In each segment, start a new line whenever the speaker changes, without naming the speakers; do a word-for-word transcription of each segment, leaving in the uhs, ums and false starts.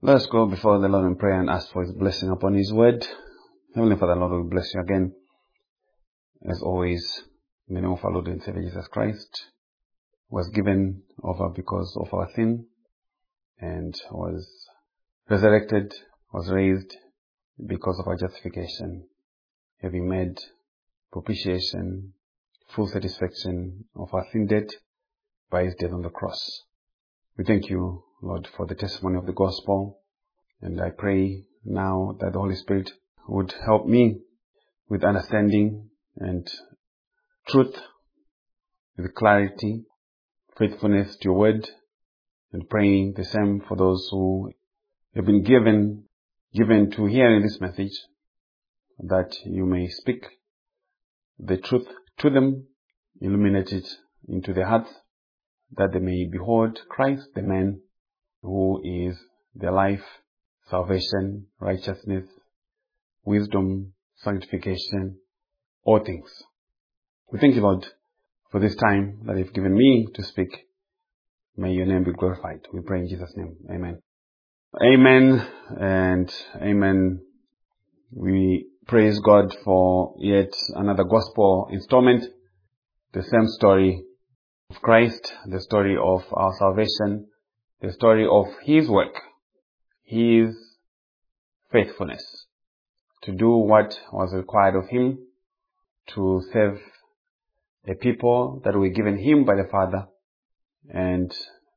Let us go before the Lord in prayer and ask for His blessing upon His word. Heavenly Father, Lord, we bless You again, as always, in the name of our Lord and Savior Jesus Christ, who was given over because of our sin, and was resurrected, was raised because of our justification, having made propitiation, full satisfaction of our sin debt by His death on the cross. We thank You, Lord, for the testimony of the gospel, and I pray now that the Holy Spirit would help me with understanding and truth, with clarity, faithfulness to Your word, and praying the same for those who have been given, given to hearing this message, that You may speak the truth to them, illuminate it into their hearts, that they may behold Christ, the man who is their life, salvation, righteousness, wisdom, sanctification, all things. We thank You, Lord, for this time that You've given me to speak. May Your name be glorified. We pray in Jesus' name. Amen. Amen and amen. We praise God for yet another gospel installment. The same story of Christ, the story of our salvation, the story of His work, His faithfulness to do what was required of Him, to save a people that were given Him by the Father. And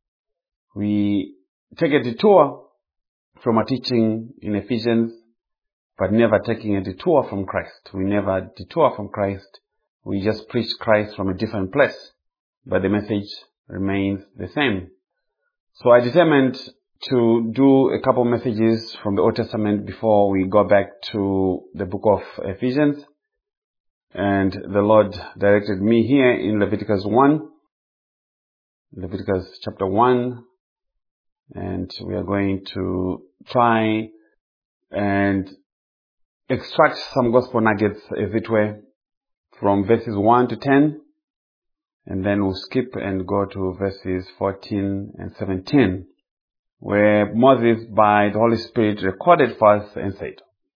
we take a detour from our teaching in Ephesians, but never taking a detour from Christ. We never detour from Christ. We just preach Christ from a different place, but the message remains the same. So I determined to do a couple messages from the Old Testament before we go back to the book of Ephesians. And the Lord directed me here in Leviticus one, Leviticus chapter one, and we are going to try and extract some gospel nuggets, as it were, from verses one to ten, and then we'll skip and go to verses fourteen and seventeen, where Moses, by the Holy Spirit, recorded for us and said,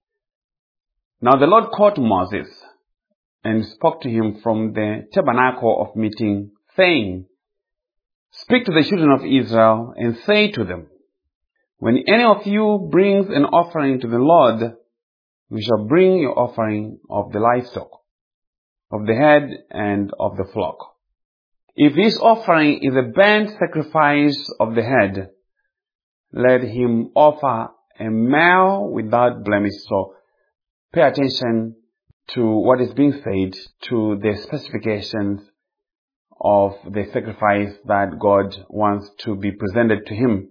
"Now the Lord called Moses and spoke to him from the tabernacle of meeting, saying, Speak to the children of Israel and say to them, When any of you brings an offering to the Lord, you shall bring your offering of the livestock, of the head and of the flock. If this offering is a burnt sacrifice of the head, let him offer a male without blemish." So pay attention to what is being said, to the specifications of the sacrifice that God wants to be presented to Him.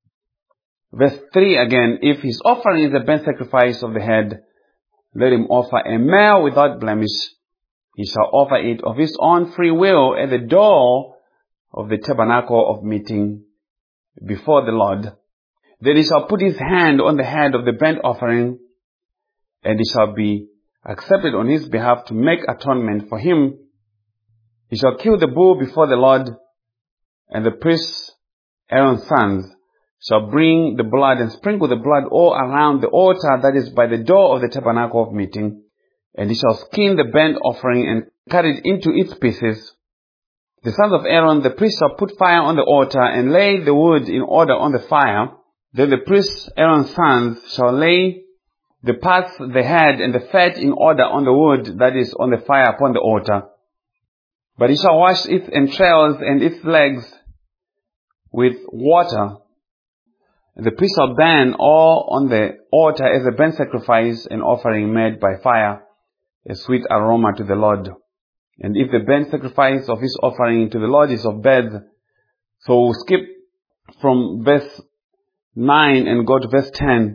Verse three again, "If his offering is a burnt sacrifice of the head, let him offer a male without blemish. He shall offer it of his own free will at the door of the tabernacle of meeting before the Lord. Then he shall put his hand on the head of the burnt offering, and it shall be accepted on his behalf to make atonement for him. He shall kill the bull before the Lord, and the priests, Aaron's sons, shall bring the blood and sprinkle the blood all around the altar that is by the door of the tabernacle of meeting. And he shall skin the burnt offering and cut it into its pieces. The sons of Aaron, the priest, shall put fire on the altar and lay the wood in order on the fire. Then the priests, Aaron's sons, shall lay the parts, the head, and the fat in order on the wood that is on the fire upon the altar. But he shall wash its entrails and its legs with water. And the priest shall burn all on the altar as a burnt sacrifice, an offering made by fire, a sweet aroma to the Lord. And if the burnt sacrifice of his offering to the Lord is of birds," so we'll skip from verse nine and go to verse ten.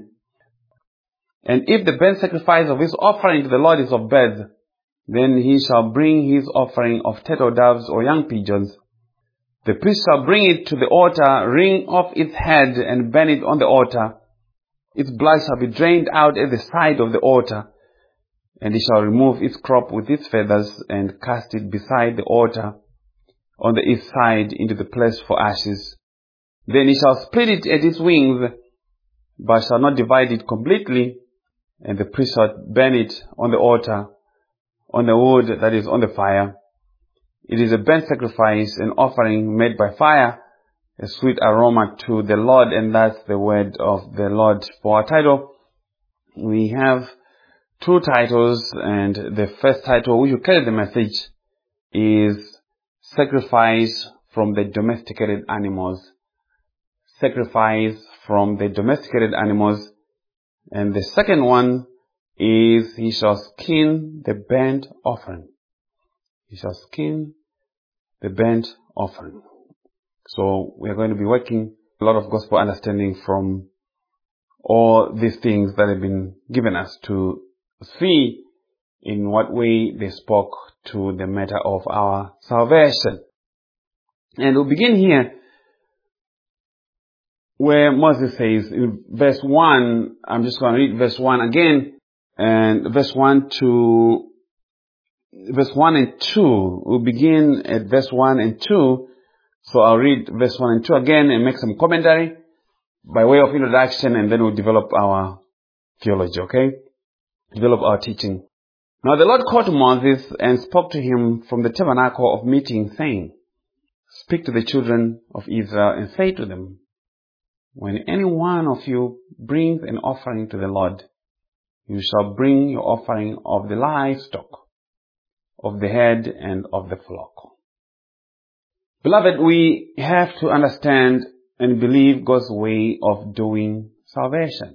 "And if the burnt sacrifice of his offering to the Lord is of birds, then he shall bring his offering of turtle doves or young pigeons. The priest shall bring it to the altar, wring off its head, and burn it on the altar. Its blood shall be drained out at the side of the altar, and he shall remove its crop with its feathers, and cast it beside the altar on the east side into the place for ashes. Then he shall split it at its wings, but shall not divide it completely, and the priest shall burn it on the altar, on the wood that is on the fire. It is a burnt sacrifice, an offering made by fire, a sweet aroma to the Lord, and that's the word of the Lord. For our title, we have two titles, and the first title, which will carry the message, is Sacrifice from the Domesticated Animals. Sacrifice from the Domesticated Animals. And the second one is, He shall skin the burnt offering. He shall skin the burnt offering. So we are going to be working a lot of gospel understanding from all these things that have been given us to see in what way they spoke to the matter of our salvation. And we'll begin here where Moses says in verse one, I'm just going to read verse one again, and verse one to verse one and two. We'll begin at verse one and two. So I'll read verse one and two again and make some commentary by way of introduction, and then we'll develop our theology, okay? Develop our teaching. Now the Lord called to Moses and spoke to him from the tabernacle of meeting, saying, Speak to the children of Israel and say to them, When any one of you brings an offering to the Lord, you shall bring your offering of the livestock, of the head and of the flock. Beloved, we have to understand and believe God's way of doing salvation,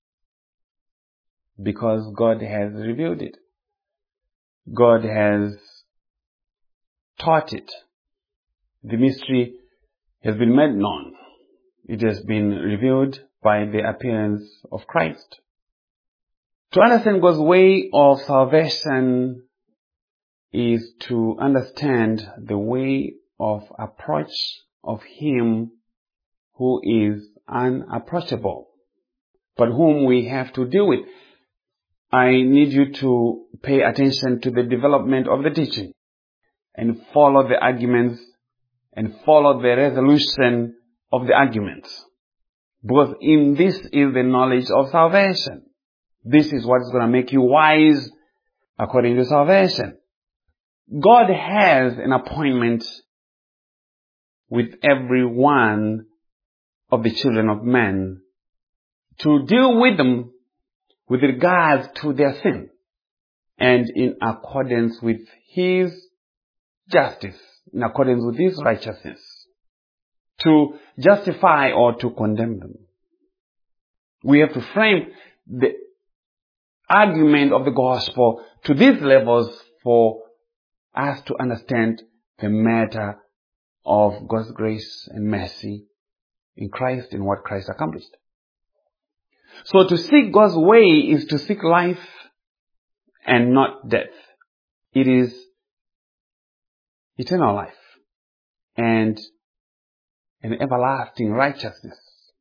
because God has revealed it. God has taught it. The mystery has been made known. It has been revealed by the appearance of Christ. To understand God's way of salvation is to understand the way of approach of Him who is unapproachable, but whom we have to deal with. I need you to pay attention to the development of the teaching and follow the arguments and follow the resolution of the arguments. Because in this is the knowledge of salvation. This is what is going to make you wise according to salvation. God has an appointment with every one of the children of men to deal with them with regards to their sin and in accordance with His justice, in accordance with His righteousness, to justify or to condemn them. We have to frame the argument of the gospel to these levels for us to understand the matter of God's grace and mercy in Christ and what Christ accomplished. So to seek God's way is to seek life and not death. It is eternal life and an everlasting righteousness,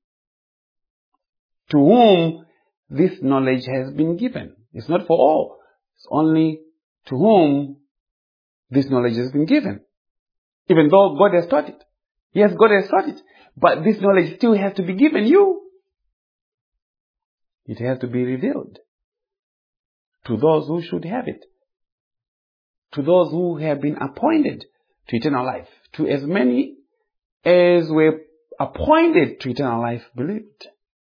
to whom this knowledge has been given. It's not for all. It's only to whom this knowledge has been given. Even though God has taught it. Yes, God has taught it. But this knowledge still has to be given you. It has to be revealed to those who should have it. To those who have been appointed to eternal life. To as many as were appointed to eternal life believed.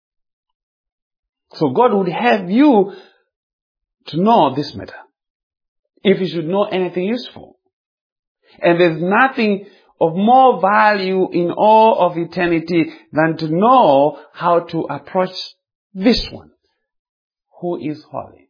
So God would have you to know this matter, if you should know anything useful. And there's nothing of more value in all of eternity than to know how to approach this one, who is holy.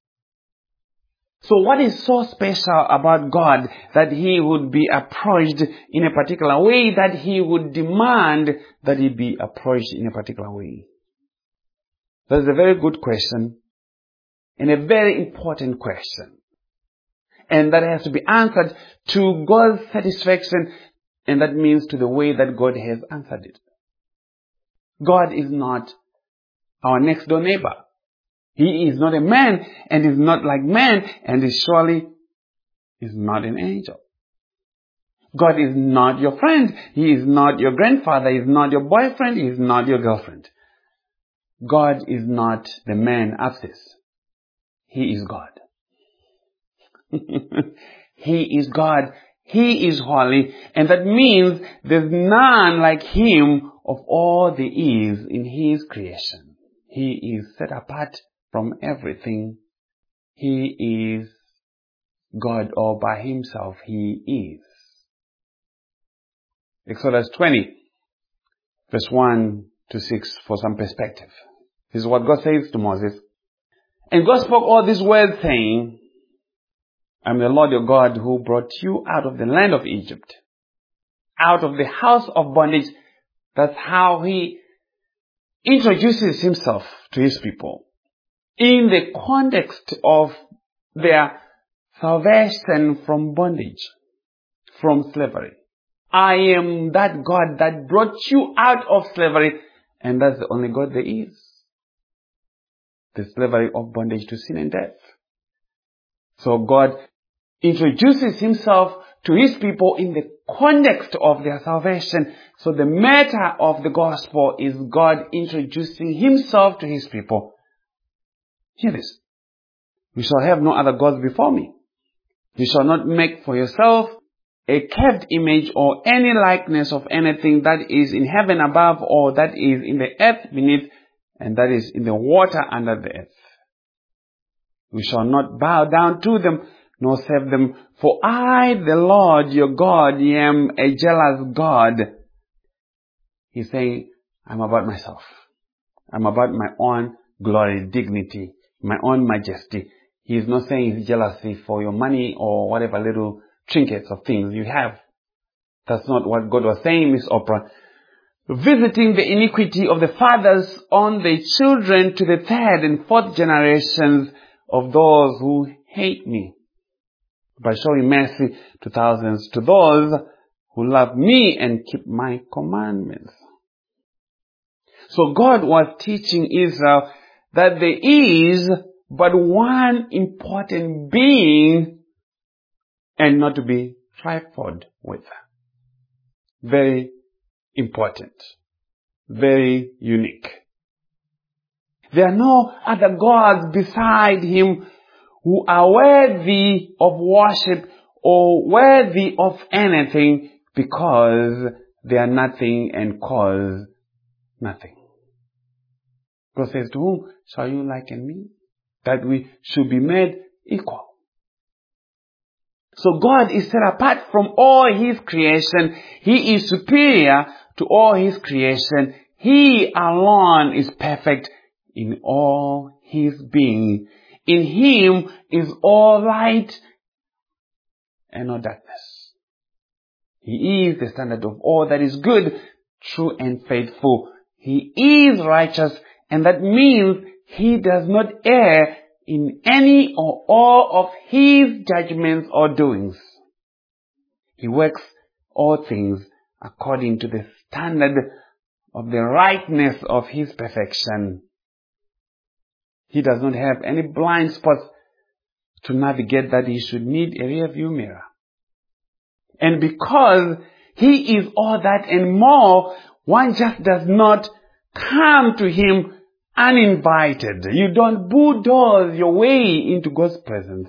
So what is so special about God that He would be approached in a particular way, that He would demand that He be approached in a particular way? That's a very good question and a very important question. And that has to be answered to God's satisfaction, and that means to the way that God has answered it. God is not our next door neighbor. He is not a man and is not like man, and is surely is not an angel. God is not your friend. He is not your grandfather. He is not your boyfriend. He is not your girlfriend. God is not the man upstairs. He is God. He is God. He is holy. And that means there's none like him of all there is in his creation. He is set apart from everything. He is God all by himself. He is. Exodus twenty, verse one to six for some perspective. This is what God says to Moses. And God spoke all these words, saying, I am the Lord your God who brought you out of the land of Egypt, out of the house of bondage. That's how he introduces himself to his people in the context of their salvation from bondage, from slavery. I am that God that brought you out of slavery, and that's the only God there is. The slavery of bondage to sin and death. So God introduces himself to his people in the context of their salvation. So the matter of the gospel is God introducing himself to his people. Hear this. You shall have no other gods before me. You shall not make for yourself a carved image or any likeness of anything that is in heaven above, or that is in the earth beneath, and that is in the water under the earth. You shall not bow down to them, nor serve them, for I, the Lord your God, am a jealous God. He's saying, I'm about myself. I'm about my own glory, dignity, my own majesty. He's not saying he's jealousy for your money or whatever little trinkets of things you have. That's not what God was saying, Miss Oprah. Visiting the iniquity of the fathers on the children to the third and fourth generations of those who hate me, by showing mercy to thousands, to those who love me and keep my commandments. So God was teaching Israel that there is but one important being, and not to be trifled with. Very important. Very unique. There are no other gods beside him who are worthy of worship or worthy of anything, because they are nothing and cause nothing. God says, to whom shall you liken me? That we should be made equal. So God is set apart from all his creation. He is superior to all his creation. He alone is perfect in all his being. In him is all light and no darkness. He is the standard of all that is good, true and faithful. He is righteous, and that means he does not err in any or all of his judgments or doings. He works all things according to the standard of the rightness of his perfection. He does not have any blind spots to navigate that he should need a rear view mirror. And because he is all that and more, one just does not come to him uninvited. You don't bulldoze your way into God's presence.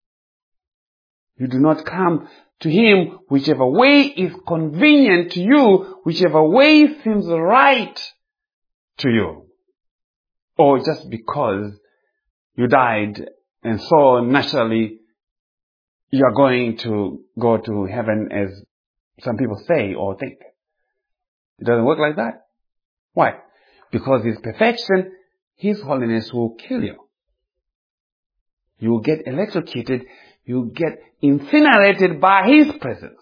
You do not come to him whichever way is convenient to you, whichever way seems right to you. Or just because you died and so naturally you are going to go to heaven, as some people say or think. It doesn't work like that. Why? Because his perfection, his holiness will kill you. You will get electrocuted. You will get incinerated by his presence.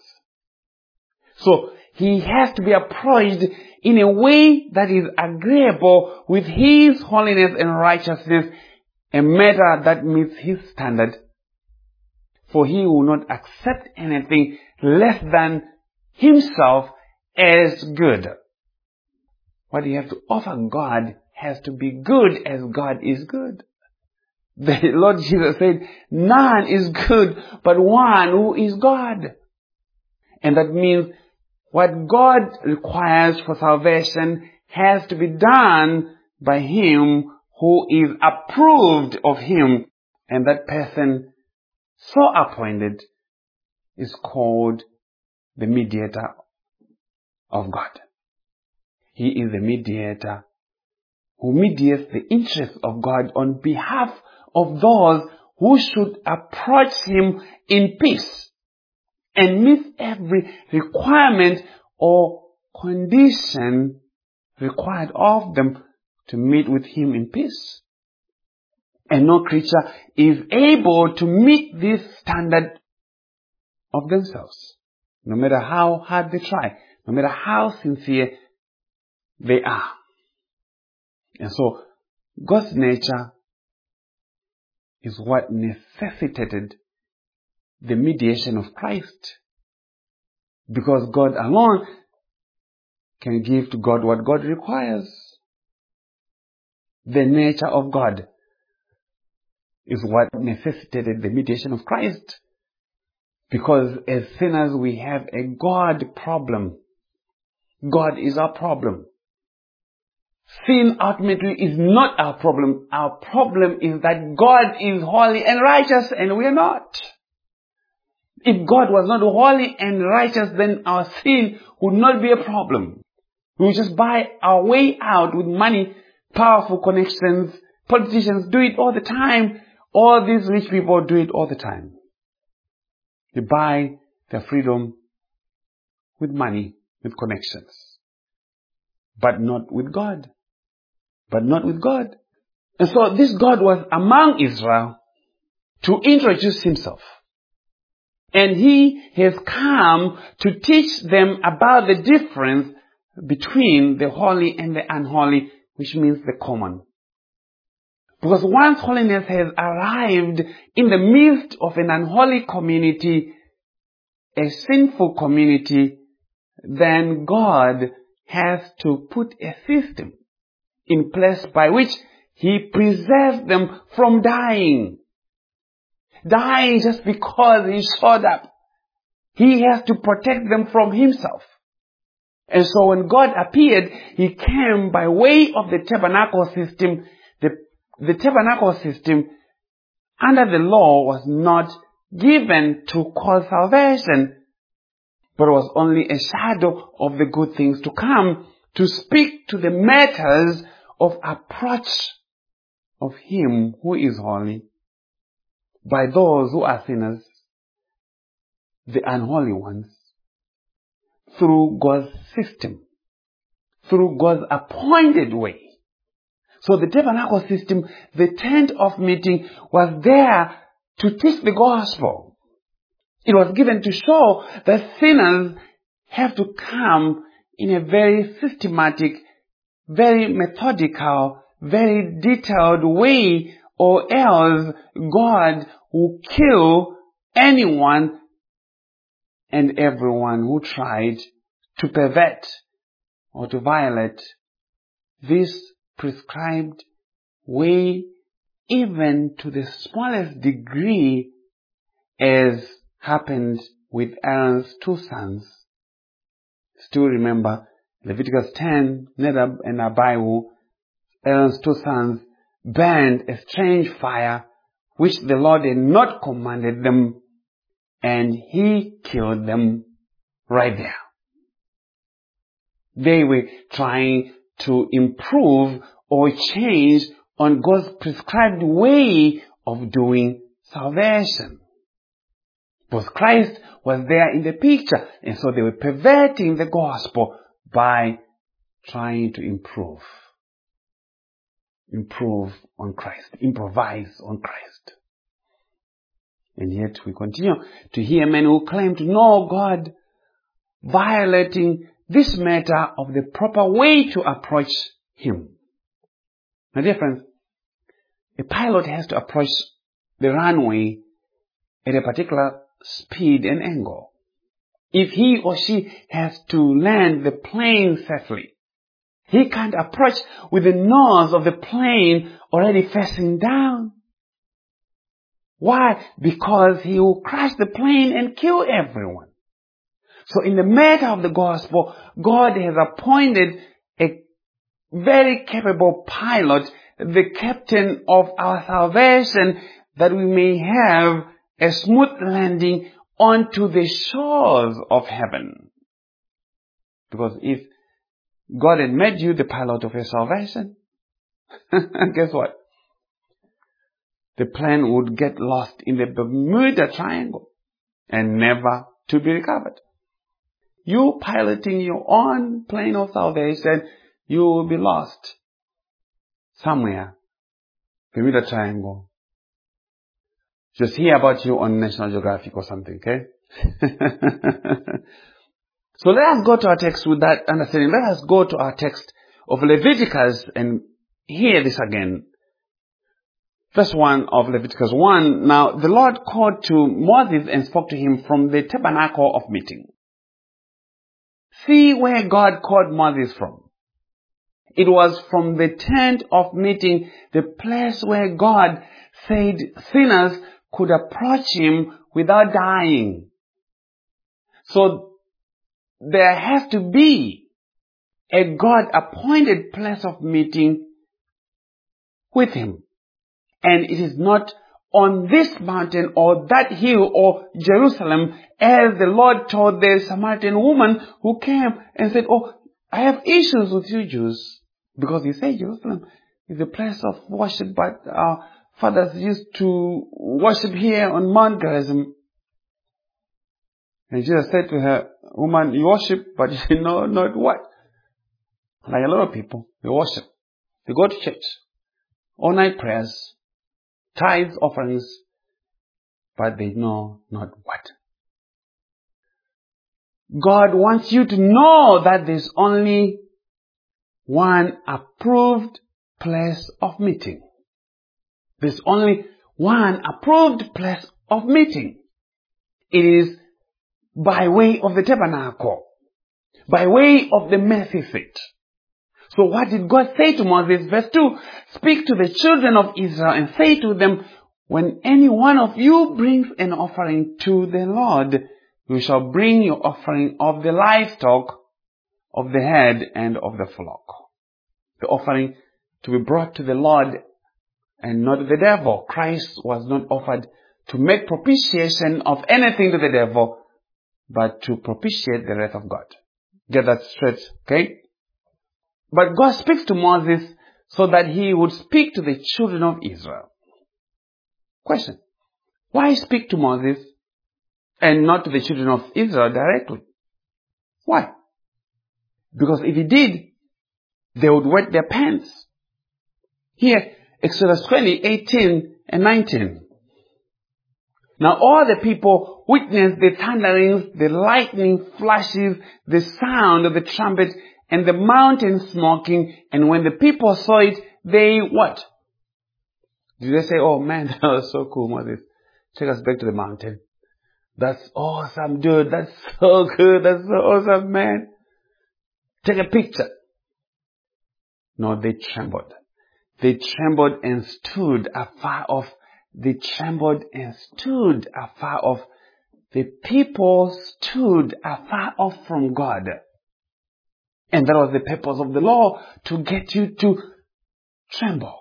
So he has to be approached in a way that is agreeable with his holiness and righteousness, a matter that meets his standard. For he will not accept anything less than himself as good. What you have to offer God has to be good as God is good. The Lord Jesus said, none is good but one who is God. And that means what God requires for salvation has to be done by him who is approved of him, and that person so appointed is called the mediator of God. He is the mediator who mediates the interests of God on behalf of those who should approach him in peace and meet every requirement or condition required of them to meet with him in peace. And no creature is able to meet this standard of themselves, no matter how hard they try, no matter how sincere they are. And so, God's nature is what necessitated the mediation of Christ. Because God alone can give to God what God requires. The nature of God is what necessitated the mediation of Christ. Because as sinners we have a God problem. God is our problem. Sin ultimately is not our problem. Our problem is that God is holy and righteous and we are not. If God was not holy and righteous, then our sin would not be a problem. We would just buy our way out with money, powerful connections. Politicians do it all the time. All these rich people do it all the time. They buy their freedom with money, with connections. But not with God. But not with God. And so this God was among Israel to introduce himself. And he has come to teach them about the difference between the holy and the unholy, which means the common. Because once holiness has arrived in the midst of an unholy community, a sinful community, then God has to put a system in place by which he preserves them from dying. Dying just because he showed up. He has to protect them from himself. And so when God appeared, he came by way of the tabernacle system. The, the tabernacle system under the law was not given to cause salvation, but was only a shadow of the good things to come, to speak to the matters of approach of him who is holy by those who are sinners, the unholy ones, through God's system, through God's appointed way. So the tabernacle system, the tent of meeting, was there to teach the gospel. It was given to show that sinners have to come in a very systematic, very methodical, very detailed way, or else God will kill anyone and everyone who tried to pervert or to violate this prescribed way, even to the smallest degree, as happened with Aaron's two sons. Still remember Leviticus ten, Nadab and Abihu, Aaron's two sons, burned a strange fire which the Lord had not commanded them, and he killed them right there. They were trying to improve or change on God's prescribed way of doing salvation. Because Christ was there in the picture, and so they were perverting the gospel by trying to improve. Improve on Christ. Improvise on Christ. And yet we continue to hear men who claim to know God violating this matter of the proper way to approach him. My dear friends, a pilot has to approach the runway at a particular speed and angle. If he or she has to land the plane safely, he can't approach with the nose of the plane already facing down. Why? Because he will crash the plane and kill everyone. So in the matter of the gospel, God has appointed a very capable pilot, the captain of our salvation, that we may have a smooth landing onto the shores of heaven. Because if God had made you the pilot of your salvation, guess what? The plane would get lost in the Bermuda Triangle and never to be recovered. You piloting your own plane of salvation, you will be lost somewhere. Bermuda Triangle. Just hear about you on National Geographic or something, okay? So let us go to our text with that understanding. Let us go to our text of Leviticus and hear this again. Verse one of Leviticus one. Now the Lord called to Moses and spoke to him from the tabernacle of meeting. See where God called Moses from. It was from the tent of meeting, the place where God said sinners could approach him without dying. So there has to be a God-appointed place of meeting with him. And it is not on this mountain or that hill or Jerusalem, as the Lord told the Samaritan woman who came and said, oh, I have issues with you Jews. Because you say Jerusalem is a place of worship, but our fathers used to worship here on Mount Gerizim. And Jesus said to her, woman, you worship, but you know not what. Like a lot of people, they worship. They go to church. All night prayers, tithes, offerings, but they know not what. God wants you to know that there's only one approved place of meeting. There's only one approved place of meeting. It is by way of the tabernacle, by way of the mercy seat. So what did God say to Moses? Verse two, speak to the children of Israel and say to them, when any one of you brings an offering to the Lord, you shall bring your offering of the livestock, of the head, and of the flock. The offering to be brought to the Lord and not to the devil. Christ was not offered to make propitiation of anything to the devil, but to propitiate the wrath of God. Get that straight, okay? But God speaks to Moses so that he would speak to the children of Israel. Question. Why speak to Moses and not to the children of Israel directly? Why? Because if he did, they would wet their pants. Here, Exodus twenty, eighteen and nineteen. Now all the people witnessed the thunderings, the lightning flashes, the sound of the trumpet, and the mountain smoking. And when the people saw it, they what? Did they say, oh man, that was so cool, Moses. Take us back to the mountain. That's awesome, dude. That's so good. That's so awesome, man. Take a picture. No, they trembled. They trembled and stood afar off. They trembled and stood afar off. The people stood afar off from God. And that was the purpose of the law, to get you to tremble.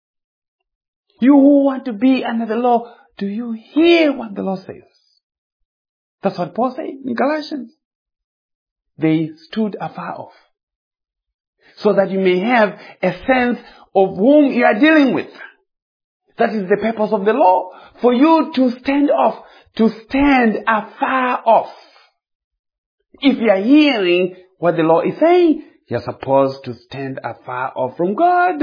You who want to be under the law, do you hear what the law says? That's what Paul said in Galatians. They stood afar off, so that you may have a sense of whom you are dealing with. That is the purpose of the law, for you to stand off, to stand afar off. If you are hearing what the law is saying, you are supposed to stand afar off from God.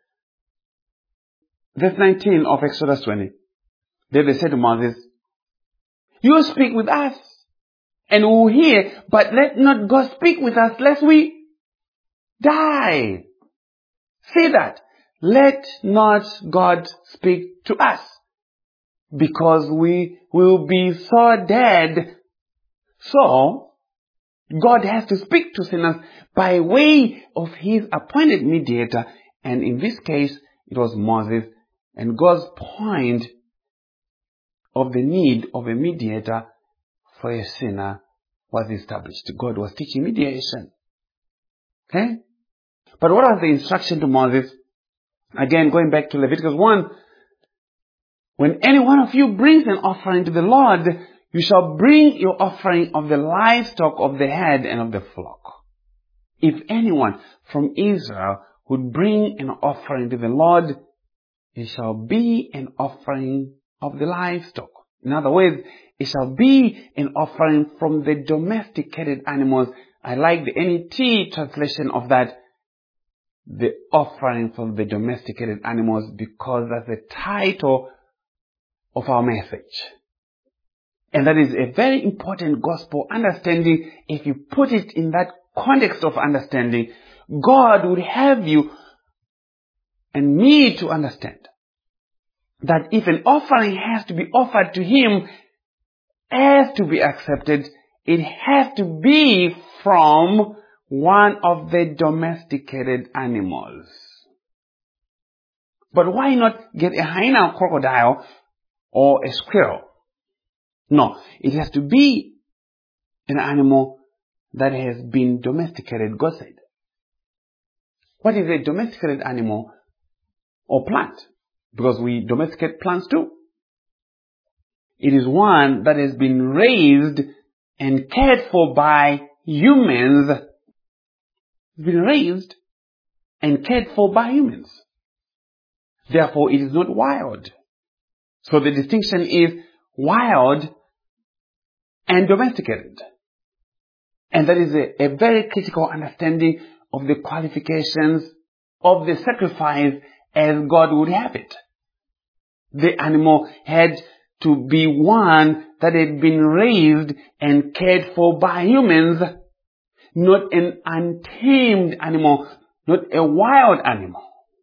Verse nineteen of Exodus twenty. Then they said to Moses, you speak with us, and we will hear, but let not God speak with us, lest we die. Say that. Let not God speak to us, because we will be so dead. So, God has to speak to sinners by way of his appointed mediator. And in this case, it was Moses. And God's point of the need of a mediator for a sinner was established. God was teaching mediation. Okay? But what was the instruction to Moses? Again, going back to Leviticus one, when any one of you brings an offering to the Lord, you shall bring your offering of the livestock of the herd and of the flock. If anyone from Israel would bring an offering to the Lord, it shall be an offering of the livestock. In other words, it shall be an offering from the domesticated animals. I like the N E T translation of that, the offering from the domesticated animals, because that's the title of our message. And that is a very important gospel understanding. If you put it in that context of understanding, God would have you and me to understand that if an offering has to be offered to Him, has to be accepted, it has to be from one of the domesticated animals. But why not get a hyena crocodile or a squirrel? No, it has to be an animal that has been domesticated, God said. What is a domesticated animal or plant? Because we domesticate plants too. It is one that has been raised and cared for by humans. It's been raised and cared for by humans. Therefore, it is not wild. So the distinction is wild and domesticated. And that is a, a very critical understanding of the qualifications of the sacrifice as God would have it. The animal had to be one that had been raised and cared for by humans, not an untamed animal, not a wild animal.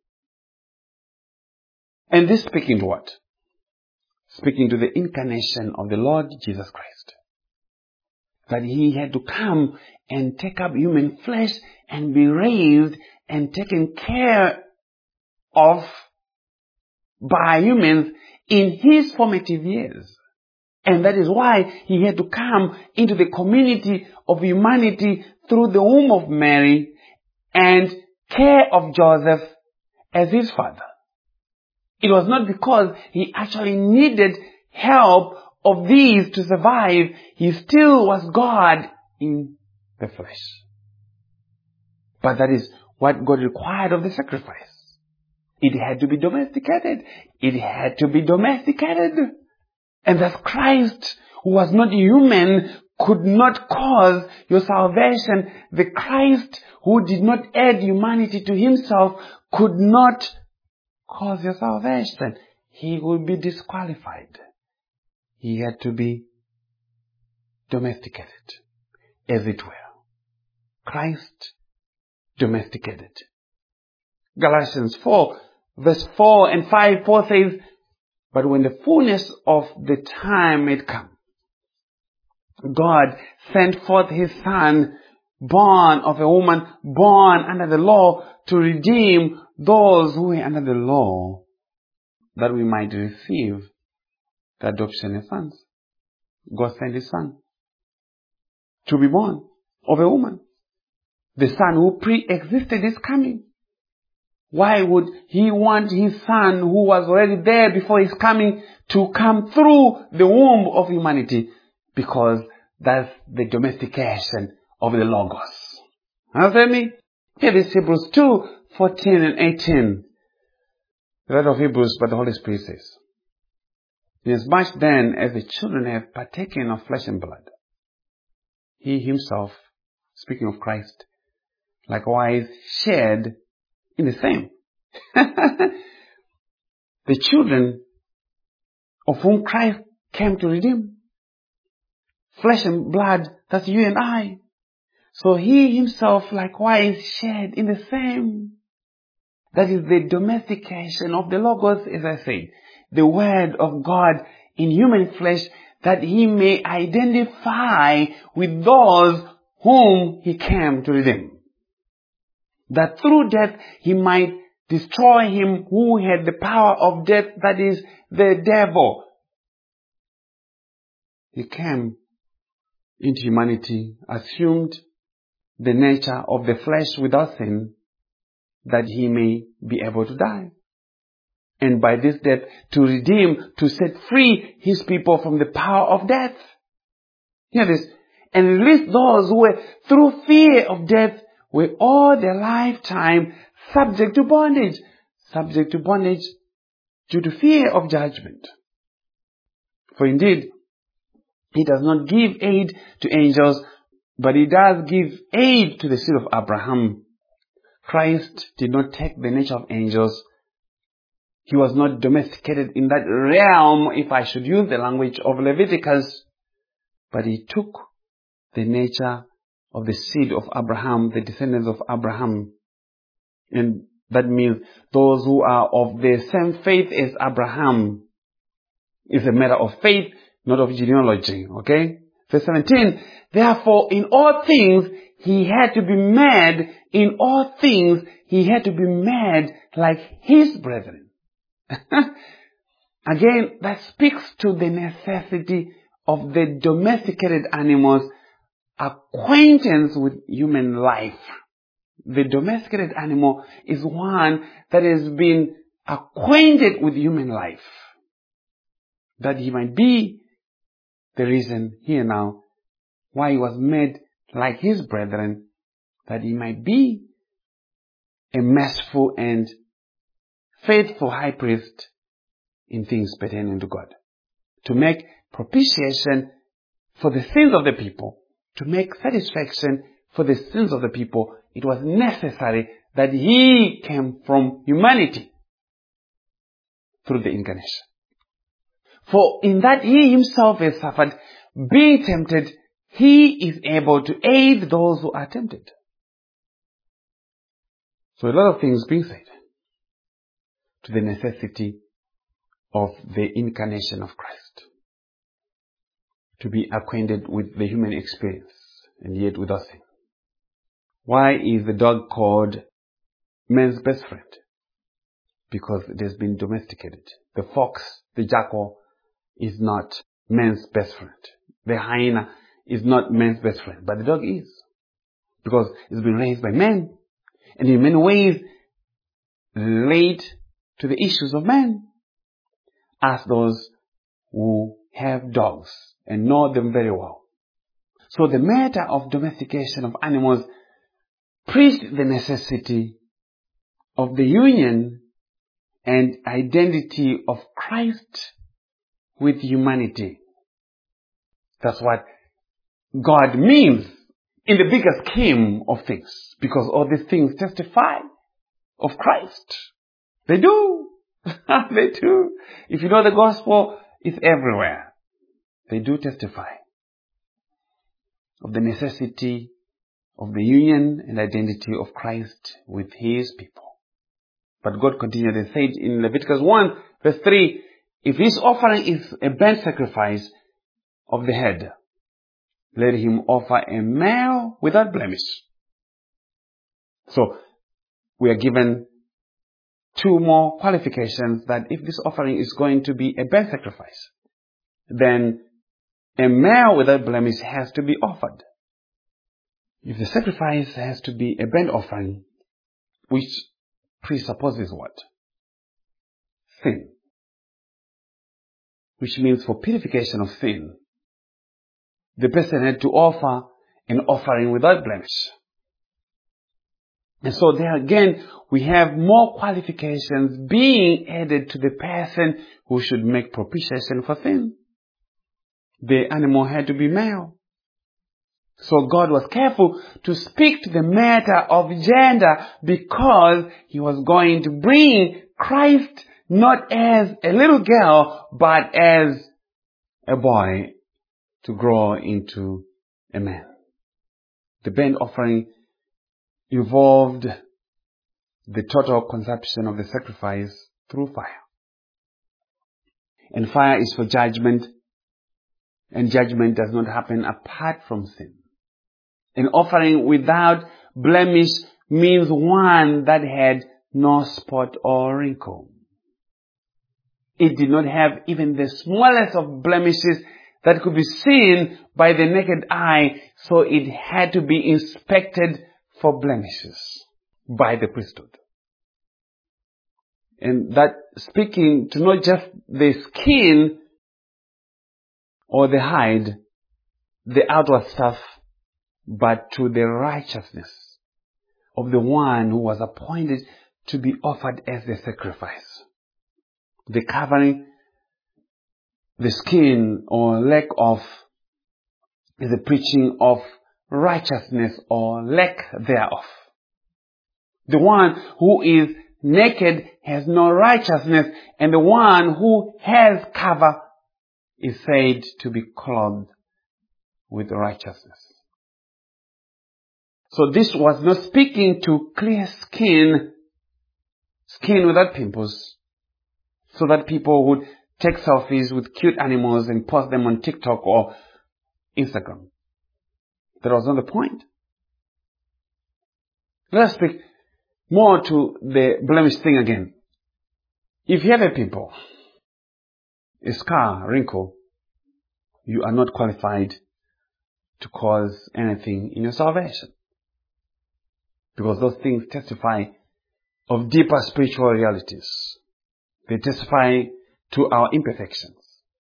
And this speaking to what? Speaking to the incarnation of the Lord Jesus Christ. That He had to come and take up human flesh and be raised and taken care of by humans in His formative years. And that is why He had to come into the community of humanity through the womb of Mary and care of Joseph as His father. It was not because He actually needed help of these to survive. He still was God in the flesh. But that is what God required of the sacrifice. It had to be domesticated. It had to be domesticated. And that Christ, who was not human, could not cause your salvation. The Christ who did not add humanity to Himself could not cause your salvation. He would be disqualified. He had to be domesticated, as it were. Christ domesticated. Galatians four, verse four and five, Paul says, but when the fullness of the time had come, God sent forth His Son, born of a woman, born under the law, to redeem those who were under the law, that we might receive the adoption as sons. God sent His Son to be born of a woman. The Son who pre-existed is coming. Why would He want His Son, who was already there before His coming, to come through the womb of humanity? Because that's the domestication of the Logos. Understand me? Here is Hebrews two, fourteen and eighteen. The writer of Hebrews, but the Holy Spirit says, inasmuch then as the children have partaken of flesh and blood, He Himself, speaking of Christ, likewise shared in the same. The children of whom Christ came to redeem. Flesh and blood, that's you and I. So He Himself likewise shared in the same. That is the domestication of the Logos, as I said. The Word of God in human flesh, that He may identify with those whom He came to redeem. That through death He might destroy him who had the power of death, that is, the devil. He came into humanity, assumed the nature of the flesh without sin, that he may be able to die. And by this death, to redeem, to set free his people from the power of death. Hear this. And release those who were, through fear of death, were all their lifetime subject to bondage. Subject to bondage due to fear of judgment. For indeed, he does not give aid to angels, but he does give aid to the seed of Abraham. Christ did not take the nature of angels. He was not domesticated in that realm, if I should use the language of Leviticus. But he took the nature of the seed of Abraham, the descendants of Abraham. And that means those who are of the same faith as Abraham. It's a matter of faith, not of genealogy. Okay? Verse seventeen, therefore in all things he had to be made, in all things he had to be made like his brethren. Again, that speaks to the necessity of the domesticated animals' acquaintance with human life. The domesticated animal is one that has been acquainted with human life. That he might be the reason here now why he was made like his brethren, that he might be a merciful and faithful high priest in things pertaining to God. To make propitiation for the sins of the people, to make satisfaction for the sins of the people, it was necessary that he came from humanity through the incarnation. For in that he himself has suffered, being tempted, he is able to aid those who are tempted. So a lot of things being said to the necessity of the incarnation of Christ. To be acquainted with the human experience and yet without sin. Why is the dog called man's best friend? Because it has been domesticated. The fox, the jackal, is not man's best friend. The hyena is not man's best friend, but the dog is. Because it's been raised by man, and in many ways relate to the issues of man. Ask those who have dogs and know them very well. So the matter of domestication of animals preached the necessity of the union and identity of Christ with humanity. That's what God means in the bigger scheme of things, because all these things testify of Christ. They do. They do. If you know the gospel, it's everywhere. They do testify of the necessity of the union and identity of Christ with his people. But God continued and said in Leviticus one, verse three, if his offering is a burnt sacrifice of the head, let him offer a male without blemish. So, we are given two more qualifications that if this offering is going to be a burnt sacrifice, then a male without blemish has to be offered. If the sacrifice has to be a burnt offering, which presupposes what? Sin. Which means for purification of sin, the person had to offer an offering without blemish. And so there again, we have more qualifications being added to the person who should make propitiation for sin. The animal had to be male. So God was careful to speak to the matter of gender because he was going to bring Christ not as a little girl, but as a boy to grow into a man. The burnt offering involved the total consumption of the sacrifice through fire. And fire is for judgment, and judgment does not happen apart from sin. An offering without blemish means one that had no spot or wrinkle. It did not have even the smallest of blemishes that could be seen by the naked eye, so it had to be inspected for blemishes by the priesthood. And that speaking to not just the skin or the hide, the outward stuff, but to the righteousness of the one who was appointed to be offered as a sacrifice. The covering, the skin or lack of, is the preaching of righteousness or lack thereof. The one who is naked has no righteousness, and the one who has cover is said to be clothed with righteousness. So this was not speaking to clear skin, skin without pimples, so that people would take selfies with cute animals and post them on TikTok or Instagram. That was not the point. Let us speak more to the blemish thing again. If you have a pimple, a scar, a wrinkle, you are not qualified to cause anything in your salvation. Because those things testify of deeper spiritual realities. They testify to our imperfections.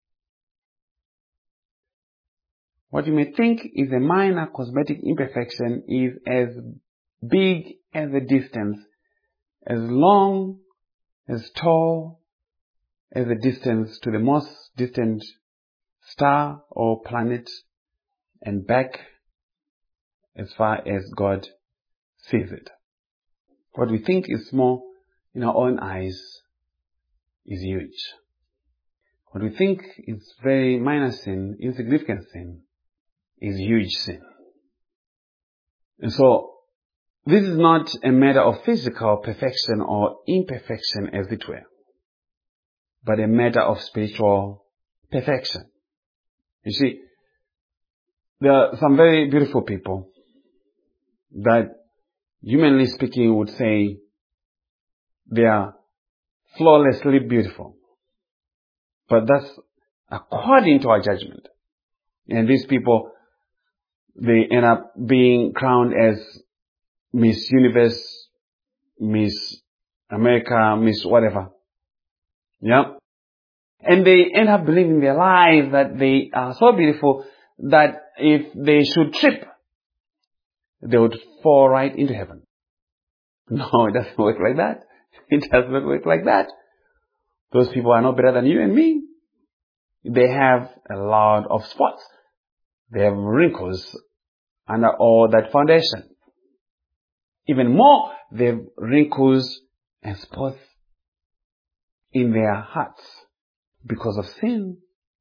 What you may think is a minor cosmetic imperfection is as big as the distance, as long, as tall as the distance to the most distant star or planet, and back as far as God sees it. What we think is small in our own eyes is huge. What we think is very minor sin, insignificant sin, is huge sin. And so, this is not a matter of physical perfection or imperfection as it were, but a matter of spiritual perfection. You see, there are some very beautiful people that, humanly speaking, would say they are flawlessly beautiful. But that's according to our judgment. And these people, they end up being crowned as Miss Universe, Miss America, Miss whatever. Yeah. And they end up believing their lies that they are so beautiful that if they should trip, they would fall right into heaven. No, it doesn't work like that. It does not work like that. Those people are no better than you and me. They have a lot of spots. They have wrinkles under all that foundation. Even more, they have wrinkles and spots in their hearts because of sin.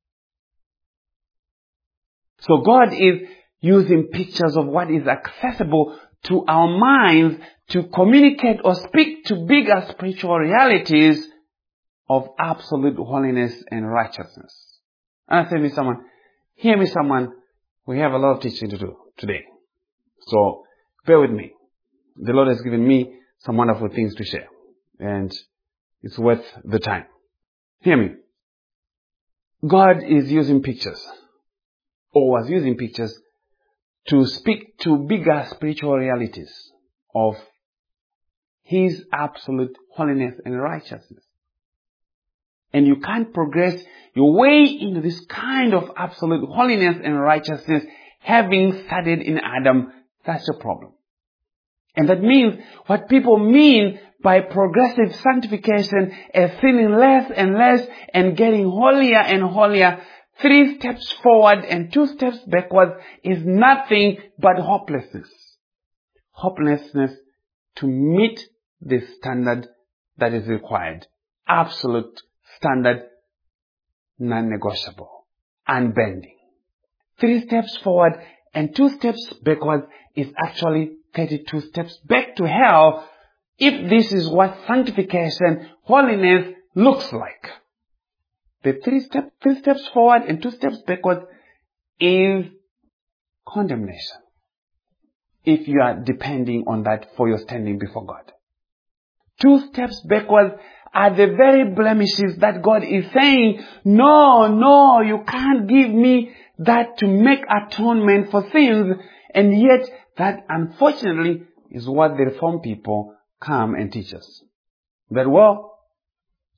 So God is using pictures of what is accessible to our minds to communicate or speak to bigger spiritual realities of absolute holiness and righteousness. And I say to someone, hear me someone, we have a lot of teaching to do today. So bear with me. The Lord has given me some wonderful things to share. And it's worth the time. Hear me. God is using pictures, or was using pictures, to speak to bigger spiritual realities of His absolute holiness and righteousness. And you can't progress your way into this kind of absolute holiness and righteousness having started in Adam. That's a problem. And that means what people mean by progressive sanctification as sinning less and less and getting holier and holier, three steps forward and two steps backwards, is nothing but hopelessness. Hopelessness to meet the standard that is required. Absolute standard, non-negotiable, unbending. Three steps forward and two steps backwards is actually thirty-two steps back to hell, if this is what sanctification, holiness looks like. The three, step, three steps forward and two steps backward is condemnation, if you are depending on that for your standing before God. Two steps backwards are the very blemishes that God is saying, no, no, you can't give me that to make atonement for sins. And yet, that unfortunately is what the Reformed people come and teach us. That, well,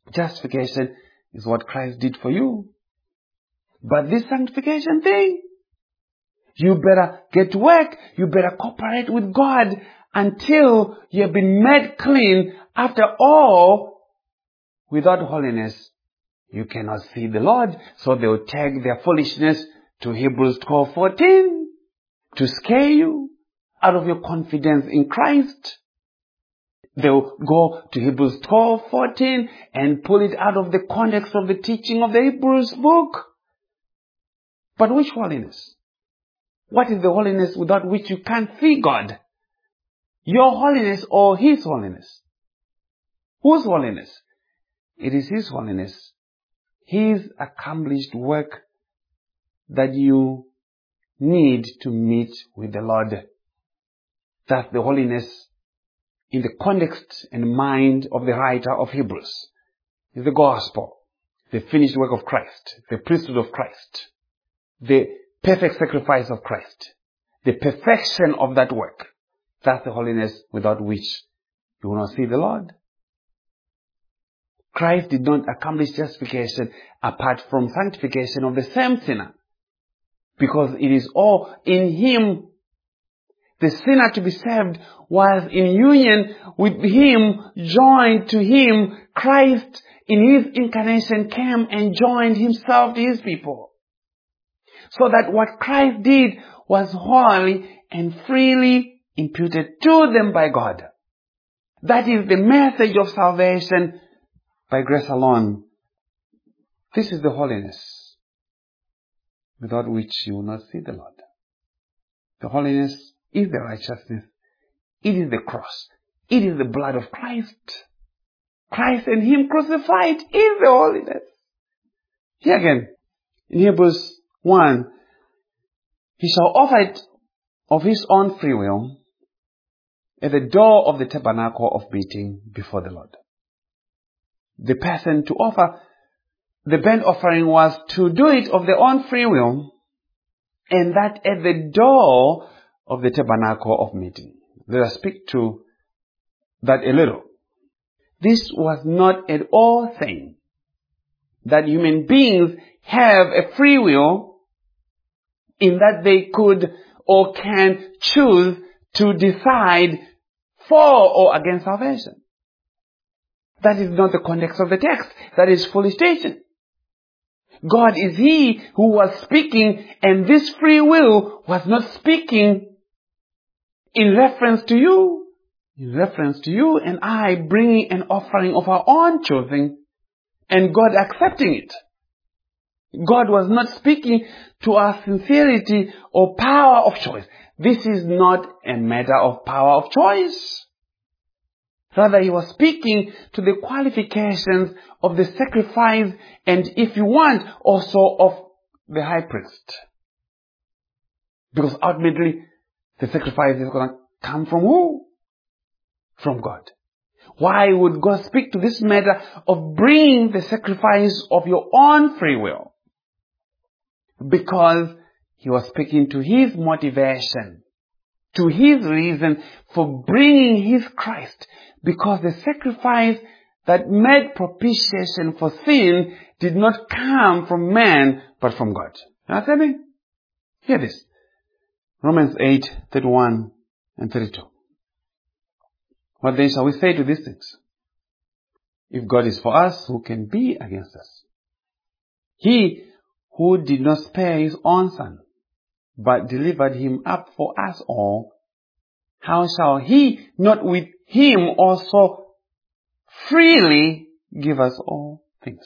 Justification is what Christ did for you. But this sanctification thing, you better get to work. You better cooperate with God until you have been made clean. After all, without holiness, you cannot see the Lord. So they will take their foolishness to Hebrews twelve fourteen to scare you out of your confidence in Christ. They'll go to Hebrews twelve fourteen and pull it out of the context of the teaching of the Hebrews book. But which holiness? What is the holiness without which you can't see God? Your holiness or His holiness? Whose holiness? It is His holiness. His accomplished work that you need to meet with the Lord. That's the holiness in the context and mind of the writer of Hebrews. Is the gospel, the finished work of Christ, the priesthood of Christ, the perfect sacrifice of Christ, the perfection of that work. That's the holiness without which you will not see the Lord. Christ did not accomplish justification apart from sanctification of the same sinner, because it is all in Him. The sinner to be saved was in union with Him, joined to Him. Christ in His incarnation came and joined Himself to His people. So that what Christ did was wholly and freely imputed to them by God. That is the message of salvation by grace alone. This is the holiness without which you will not see the Lord. The holiness is the righteousness. It is the cross. It is the blood of Christ. Christ and Him crucified is the holiness. Here again, in Hebrews one, He shall offer it of His own free will at the door of the tabernacle of meeting before the Lord. The person to offer the burnt offering was to do it of their own free will, and that at the door of the tabernacle of meeting. Let us speak to that a little. This was not at all saying that human beings have a free will in that they could or can choose to decide for or against salvation. That is not the context of the text. That is foolish teaching. God is He who was speaking, and this free will was not speaking in reference to you. In reference to you and I bringing an offering of our own choosing and God accepting it. God was not speaking to our sincerity or power of choice. This is not a matter of power of choice. Rather, He was speaking to the qualifications of the sacrifice and, if you want, also of the high priest. Because ultimately, the sacrifice is going to come from who? From God. Why would God speak to this matter of bringing the sacrifice of your own free will? Because He was speaking to His motivation, to His reason for bringing His Christ. Because the sacrifice that made propitiation for sin did not come from man, but from God. You understand me? Hear this. Romans eight, thirty-one and thirty-two. What then shall we say to these things? If God is for us, who can be against us? He who did not spare His own Son, but delivered Him up for us all, how shall He not with Him also freely give us all things?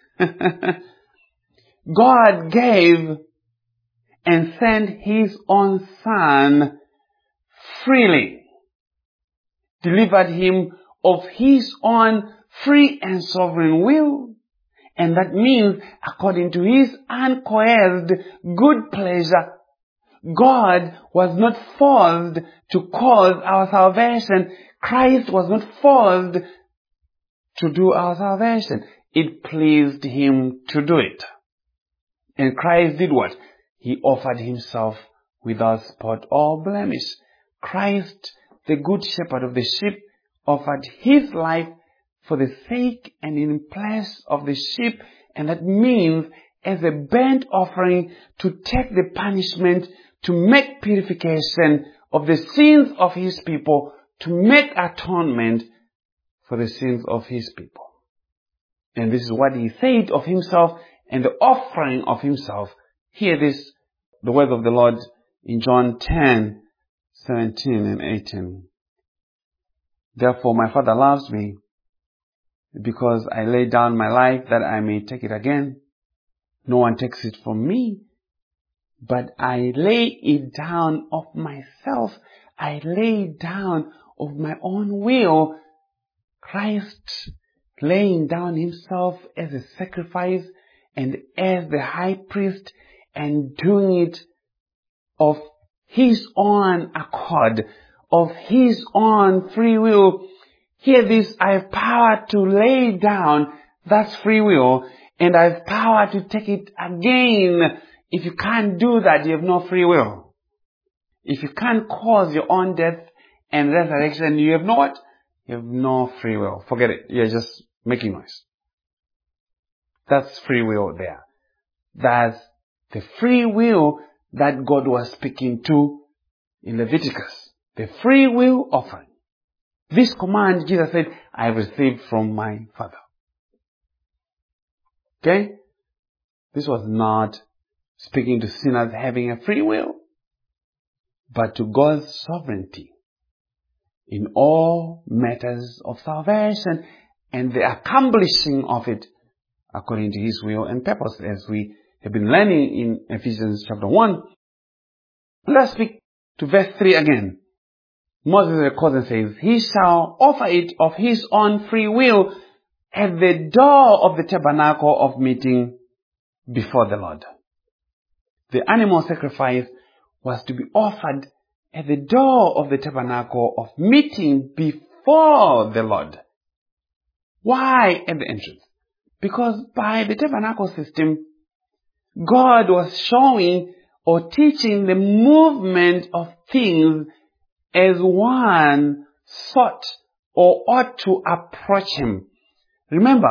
God gave and sent His own Son freely, delivered Him of His own free and sovereign will. And that means, according to His uncoerced good pleasure, God was not forced to cause our salvation. Christ was not forced to do our salvation. It pleased Him to do it. And Christ did what? He offered Himself without spot or blemish. Christ, the good shepherd of the sheep, offered His life for the sake and in place of the sheep, and that means as a burnt offering to take the punishment, to make purification of the sins of his people, to make atonement for the sins of his people. And this is what he said of himself and the offering of himself. Hear this, the word of the Lord in John ten, seventeen and eighteen. Therefore my Father loves me, because I lay down my life that I may take it again. No one takes it from me, but I lay it down of myself. I lay it down of my own will. Christ laying down himself as a sacrifice and as the high priest, and doing it of his own accord, of his own free will. Hear this, I have power to lay down, that's free will, and I have power to take it again. If you can't do that, you have no free will. If you can't cause your own death and resurrection, you have no what? You have no free will. Forget it. You're just making noise. That's free will there. That's the free will that God was speaking to in Leviticus. The free will offering. This command, Jesus said, I have received from my Father. Okay? This was not speaking to sinners having a free will, but to God's sovereignty in all matters of salvation and the accomplishing of it according to his will and purpose, as we have been learning in Ephesians chapter one. Let's speak to verse three again. Moses records and says, he shall offer it of his own free will at the door of the tabernacle of meeting before the Lord. The animal sacrifice was to be offered at the door of the tabernacle of meeting before the Lord. Why at the entrance? Because by the tabernacle system, God was showing or teaching the movement of things as one sought or ought to approach him. Remember,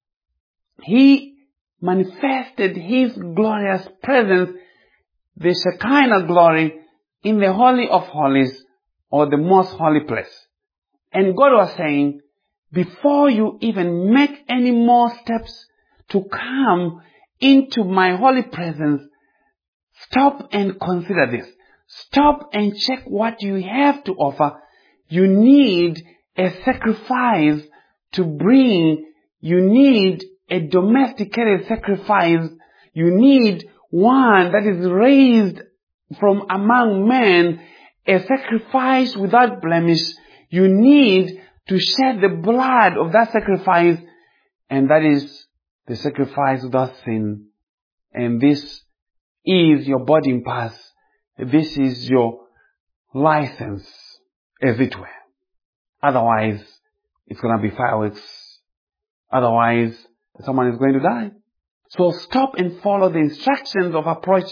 he manifested his glorious presence, the Shekinah glory, in the Holy of Holies, or the most holy place. And God was saying, before you even make any more steps to come into my holy presence, stop and consider this. Stop and check what you have to offer. You need a sacrifice to bring. You need a domesticated sacrifice. You need one that is raised from among men, a sacrifice without blemish. You need to shed the blood of that sacrifice, and that is the sacrifice without sin. And this is your boarding pass. This is your license, as it were. Otherwise, it's going to be fireworks. Otherwise, someone is going to die. So stop and follow the instructions of approach.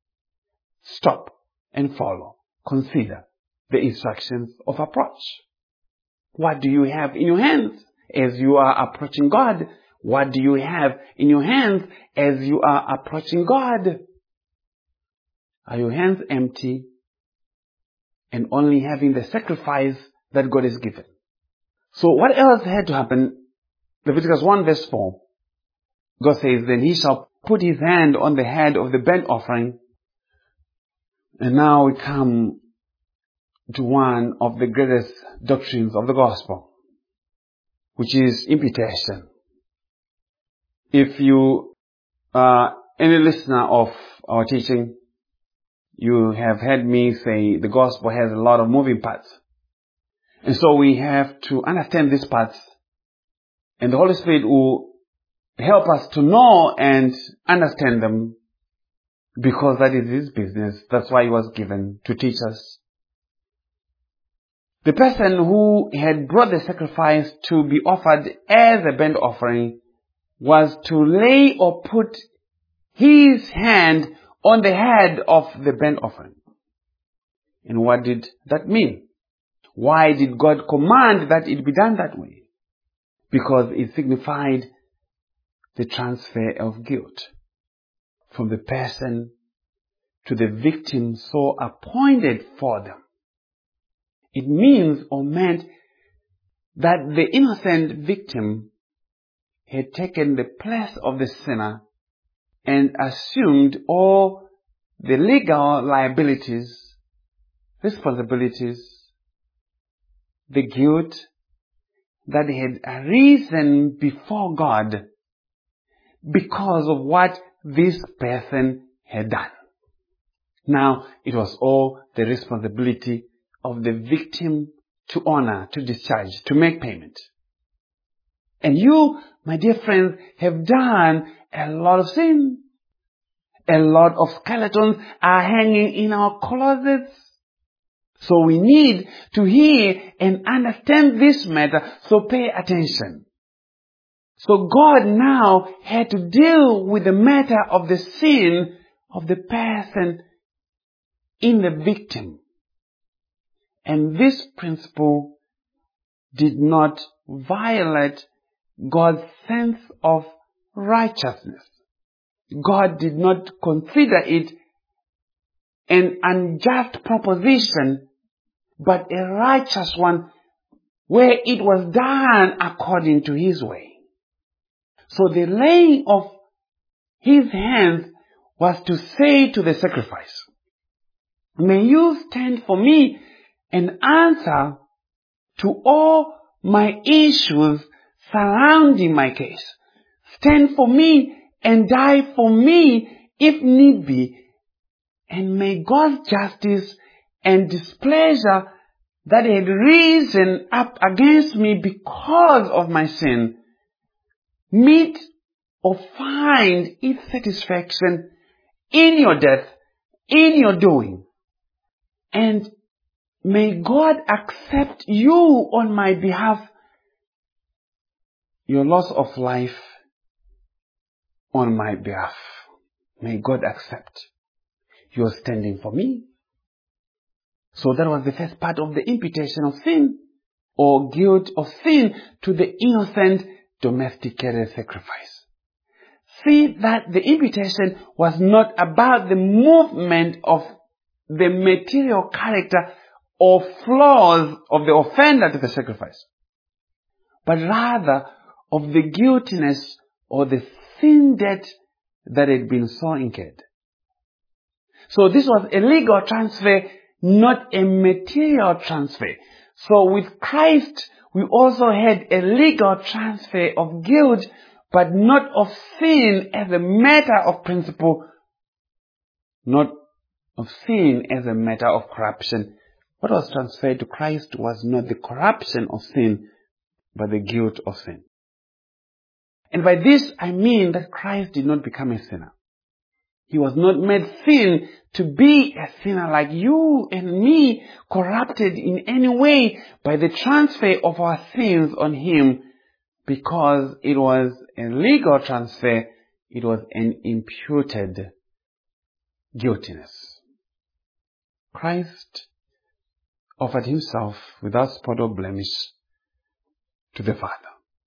Stop and follow. Consider the instructions of approach. What do you have in your hands as you are approaching God? What do you have in your hands as you are approaching God? Are your hands empty and only having the sacrifice that God has given? So what else had to happen? Leviticus one verse four. God says, then he shall put his hand on the head of the burnt offering. And now we come to one of the greatest doctrines of the gospel, which is imputation. If you are any listener of our teaching, you have heard me say the gospel has a lot of moving parts. And so we have to understand these parts, and the Holy Spirit will help us to know and understand them, because that is his business. That's why he was given, to teach us. The person who had brought the sacrifice to be offered as a burnt offering was to lay or put his hand on the head of the burnt offering. And what did that mean? Why did God command that it be done that way? because it signified the transfer of guilt from the person to the victim so appointed for them. It means or meant that the innocent victim had taken the place of the sinner and assumed all the legal liabilities, responsibilities, the guilt that had arisen before God because of what this person had done. Now, it was all the responsibility of the victim to honor, to discharge, to make payment. And you, my dear friends, have done a lot of sin. A lot of skeletons are hanging in our closets. So we need to hear and understand this matter, so pay attention. So God now had to deal with the matter of the sin of the person in the victim. And this principle did not violate God's sense of righteousness. God did not consider it an unjust proposition, but a righteous one where it was done according to His way. So the laying of His hands was to say to the sacrifice, may you stand for me and answer to all my issues surrounding my case. Stand for me and die for me if need be. And may God's justice and displeasure that had risen up against me because of my sin meet or find its satisfaction in your death, in your doing. And may God accept you on my behalf, your loss of life on my behalf. May God accept your standing for me. So that was the first part of the imputation of sin or guilt of sin to the innocent domesticated sacrifice. See that the imputation was not about the movement of the material character or flaws of the offender to the sacrifice, but rather of the guiltiness or the sin debt that had been so incurred. So this was a legal transfer, not a material transfer. So with Christ, we also had a legal transfer of guilt, but not of sin as a matter of principle, not of sin as a matter of corruption. What was transferred to Christ was not the corruption of sin, but the guilt of sin. And by this I mean that Christ did not become a sinner. He was not made sin to be a sinner like you and me, corrupted in any way by the transfer of our sins on Him, because it was a legal transfer, it was an imputed guiltiness. Christ offered Himself without spot or blemish to the Father.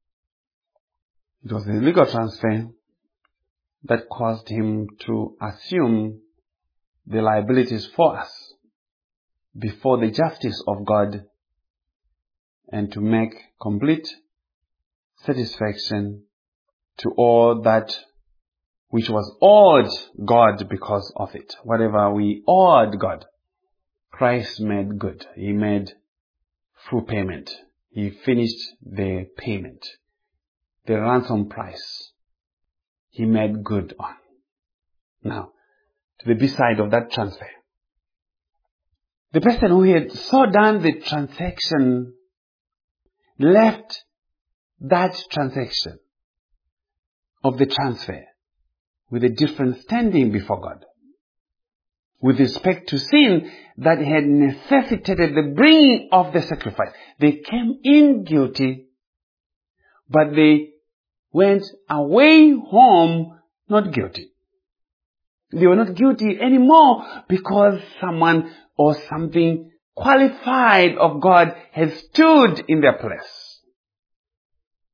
It was a legal transfer that caused Him to assume the liabilities for us before the justice of God and to make complete satisfaction to all that which was owed God because of it. Whatever we owed God, Christ made good. He made full payment. He finished the payment. The ransom price He made good on. Now, to the B side of that transfer. The person who had so done the transaction left that transaction of the transfer with a different standing before God. With respect to sin that had necessitated the bringing of the sacrifice. They came in guilty, but they went away home not guilty. They were not guilty anymore because someone or something qualified of God had stood in their place.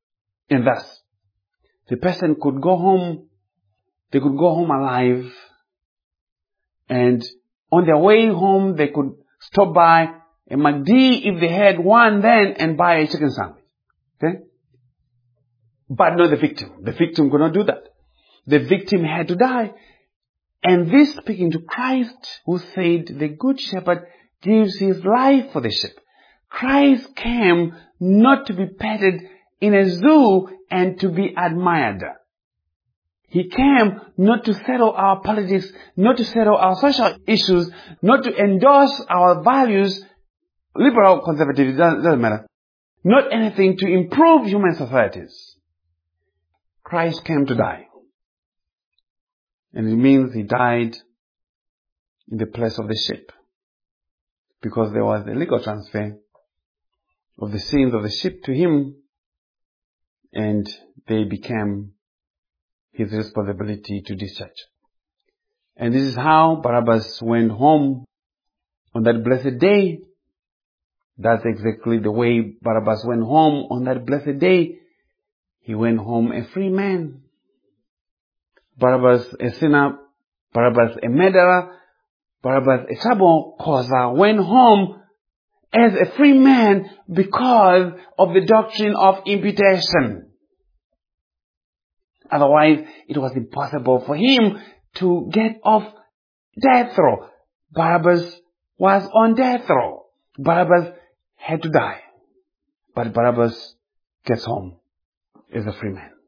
And thus, the person could go home, they could go home alive, and on their way home, they could stop by a McD if they had one then and buy a chicken sandwich. Okay? But not the victim. The victim could not do that. The victim had to die. And this speaking to Christ, who said, the good shepherd gives his life for the sheep. Christ came not to be petted in a zoo and to be admired. He came not to settle our politics, not to settle our social issues, not to endorse our values, liberal, conservative, it doesn't, doesn't matter. Not anything to improve human societies. Christ came to die. And it means he died in the place of the sheep. Because there was a legal transfer of the sins of the sheep to him, and they became his responsibility to discharge. And this is how Barabbas went home on that blessed day. That's exactly the way Barabbas went home on that blessed day. He went home a free man. Barabbas a sinner, Barabbas a murderer, Barabbas a trouble causer went home as a free man because of the doctrine of imputation. Otherwise, it was impossible for him to get off death row. Barabbas was on death row. Barabbas had to die. But Barabbas gets home as a free man.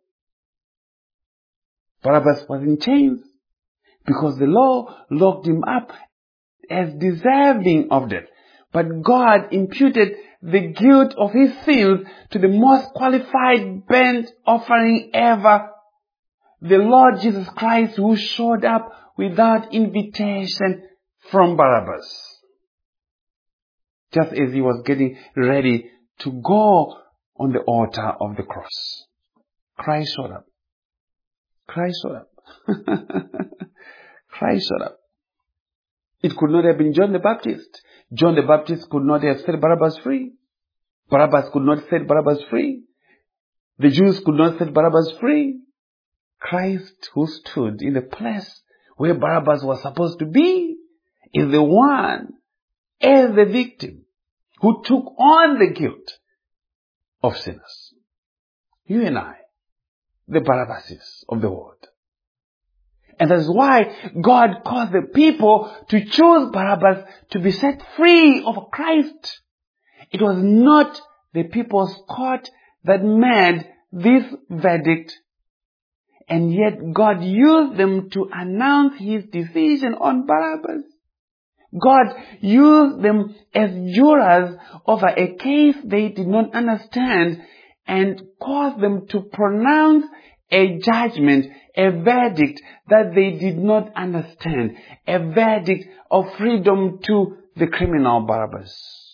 Barabbas was in chains because the law locked him up as deserving of death. But God imputed the guilt of his sins to the most qualified burnt offering ever, the Lord Jesus Christ, who showed up without invitation from Barabbas. Just as he was getting ready to go on the altar of the cross, Christ showed up. Christ showed up. Christ showed up. It could not have been John the Baptist. John the Baptist could not have set Barabbas free. Barabbas could not set Barabbas free. The Jews could not set Barabbas free. Christ, who stood in the place where Barabbas was supposed to be, is the one, as the victim, who took on the guilt of sinners. You and I, the Barabbases of the world. And that's why God caused the people to choose Barabbas to be set free of Christ. It was not the people's court that made this verdict. And yet God used them to announce his decision on Barabbas. God used them as jurors over a case they did not understand and caused them to pronounce a judgment, a verdict that they did not understand, a verdict of freedom to the criminal Barabbas,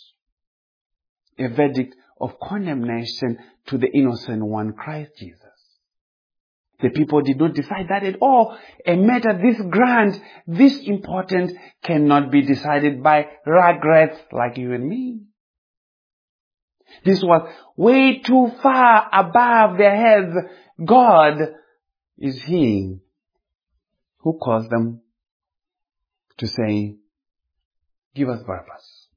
a verdict of condemnation to the innocent one, Christ Jesus. The people did not decide that at all. A matter this grand, this important, cannot be decided by regrets like you and me. This was way too far above their heads. God is he who caused them to say, give us Barabbas.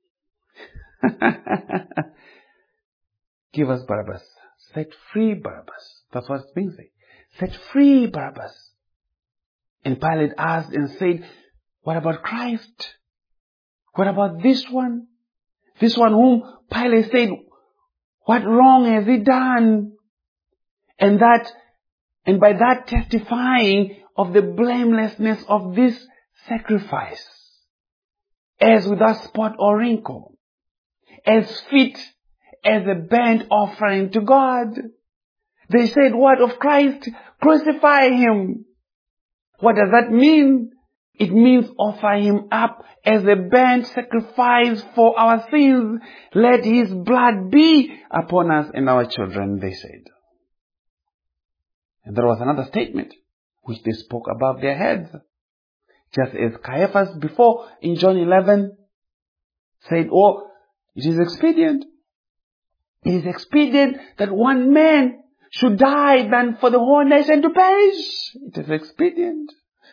Give us Barabbas. Set free Barabbas. That's what it's being said. Set free Barabbas. And Pilate asked and said, what about Christ? What about this one? This one whom Pilate said, what wrong has he done? And that, and by that testifying of the blamelessness of this sacrifice, as without spot or wrinkle, as fit as a burnt offering to God. They said, what of Christ? Crucify him. What does that mean? It means offer him up as a burnt sacrifice for our sins. Let his blood be upon us and our children, they said. And there was another statement which they spoke above their heads. Just as Caiaphas before in John eleven said, oh, it is expedient. It is expedient that one man should die than for the whole nation to perish. It is expedient.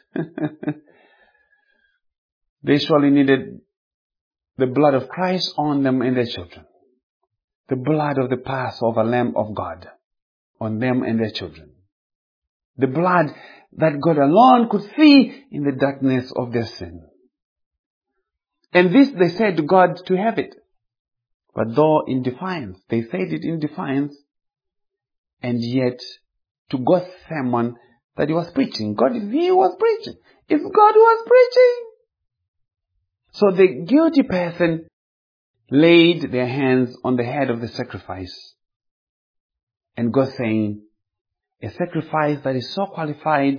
They surely needed the blood of Christ on them and their children. The blood of the Passover Lamb of God on them and their children. The blood that God alone could see in the darkness of their sin. And this they said to God to have it. But though in defiance, they said it in defiance, and yet to God's sermon that he was preaching. God is he who was preaching. It's God who was preaching. So the guilty person laid their hands on the head of the sacrifice. And God saying, a sacrifice that is so qualified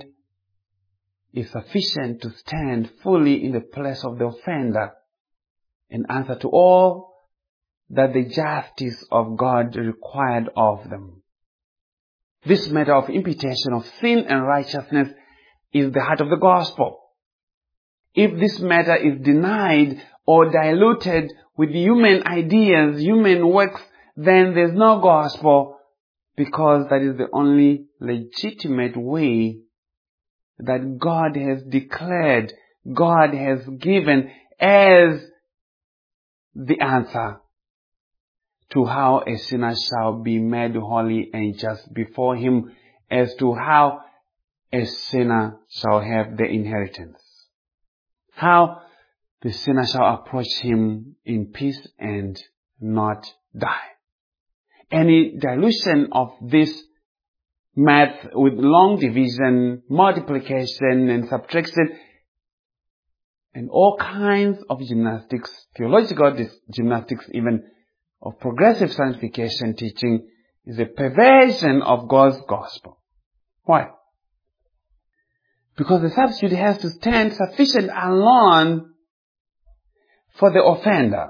is sufficient to stand fully in the place of the offender and answer to all that the justice of God required of them. This matter of imputation of sin and righteousness is the heart of the gospel. If this matter is denied or diluted with human ideas, human works, then there's no gospel, because that is the only legitimate way that God has declared, God has given as the answer to how a sinner shall be made holy and just before him, as to how a sinner shall have the inheritance. How the sinner shall approach him in peace and not die. Any dilution of this math with long division, multiplication and subtraction, and all kinds of gymnastics, theological gymnastics even, of progressive sanctification teaching, is a perversion of God's gospel. Why? Because the substitute has to stand sufficient alone for the offender,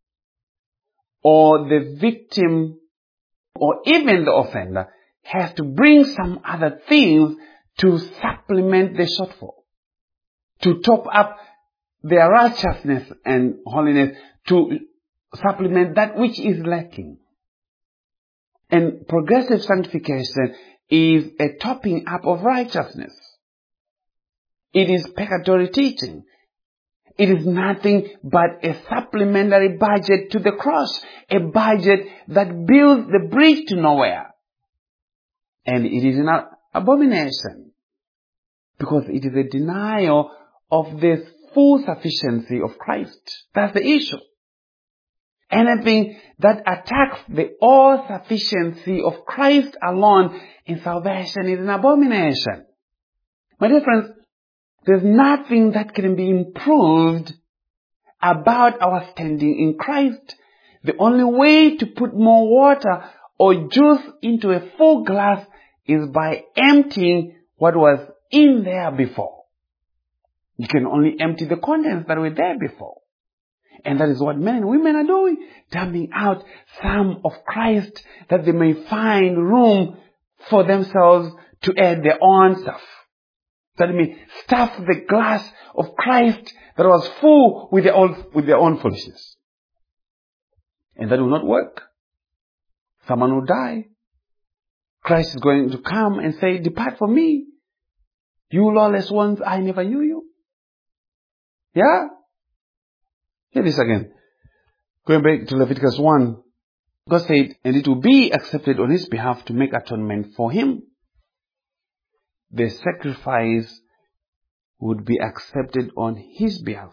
or the victim, or even the offender has to bring some other things to supplement the shortfall, to top up their righteousness and holiness, to supplement that which is lacking. And progressive sanctification is a topping up of righteousness. It is pecatory teaching. It is nothing but a supplementary budget to the cross, a budget that builds the bridge to nowhere. And it is an abomination, because it is a denial of the full sufficiency of Christ. That's the issue. Anything that attacks the all-sufficiency of Christ alone in salvation is an abomination. My dear friends, there's nothing that can be improved about our standing in Christ. The only way to put more water or juice into a full glass is by emptying what was in there before. You can only empty the contents that were there before. And that is what men and women are doing, dumping out some of Christ that they may find room for themselves to add their own stuff. That means stuff the glass of Christ that was full with their own, with their own foolishness. And that will not work. Someone will die. Christ is going to come and say, "Depart from me, you lawless ones, I never knew you." Yeah? Hear this again. Going back to Leviticus one, God said, "And it will be accepted on his behalf to make atonement for him." The sacrifice would be accepted on his behalf.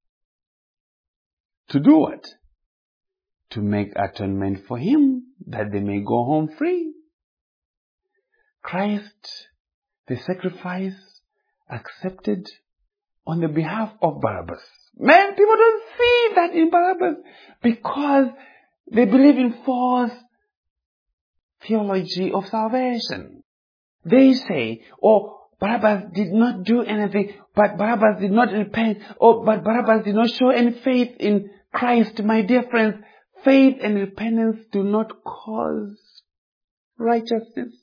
To do what? To make atonement for him, that they may go home free. Christ, the sacrifice, accepted on the behalf of Barabbas. Man, people don't see that in Barabbas because they believe in false theology of salvation. They say, "Oh, Barabbas did not do anything, but Barabbas did not repent. Oh, but Barabbas did not show any faith in Christ." My dear friends, faith and repentance do not cause righteousness.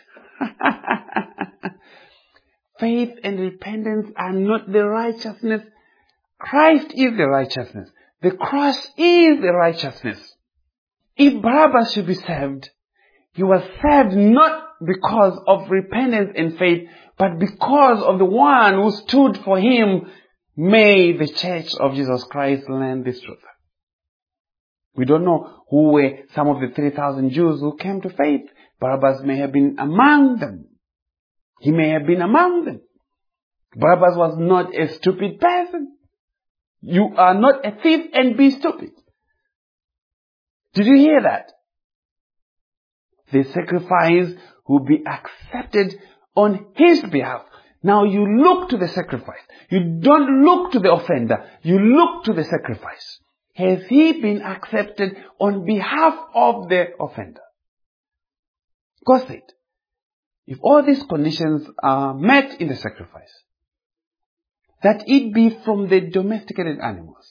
Faith and repentance are not the righteousness. Christ is the righteousness. The cross is the righteousness. If Barabbas should be saved, He was saved not because of repentance and faith, but because of the one who stood for him. May the Church of Jesus Christ learn this truth. We don't know who were some of the three thousand Jews who came to faith. Barabbas may have been among them. He may have been among them. Barabbas was not a stupid person. You are not a thief and be stupid. Did you hear that? The sacrifice will be accepted on his behalf. Now you look to the sacrifice. You don't look to the offender. You look to the sacrifice. Has he been accepted on behalf of the offender? God said, if all these conditions are met in the sacrifice, that it be from the domesticated animals,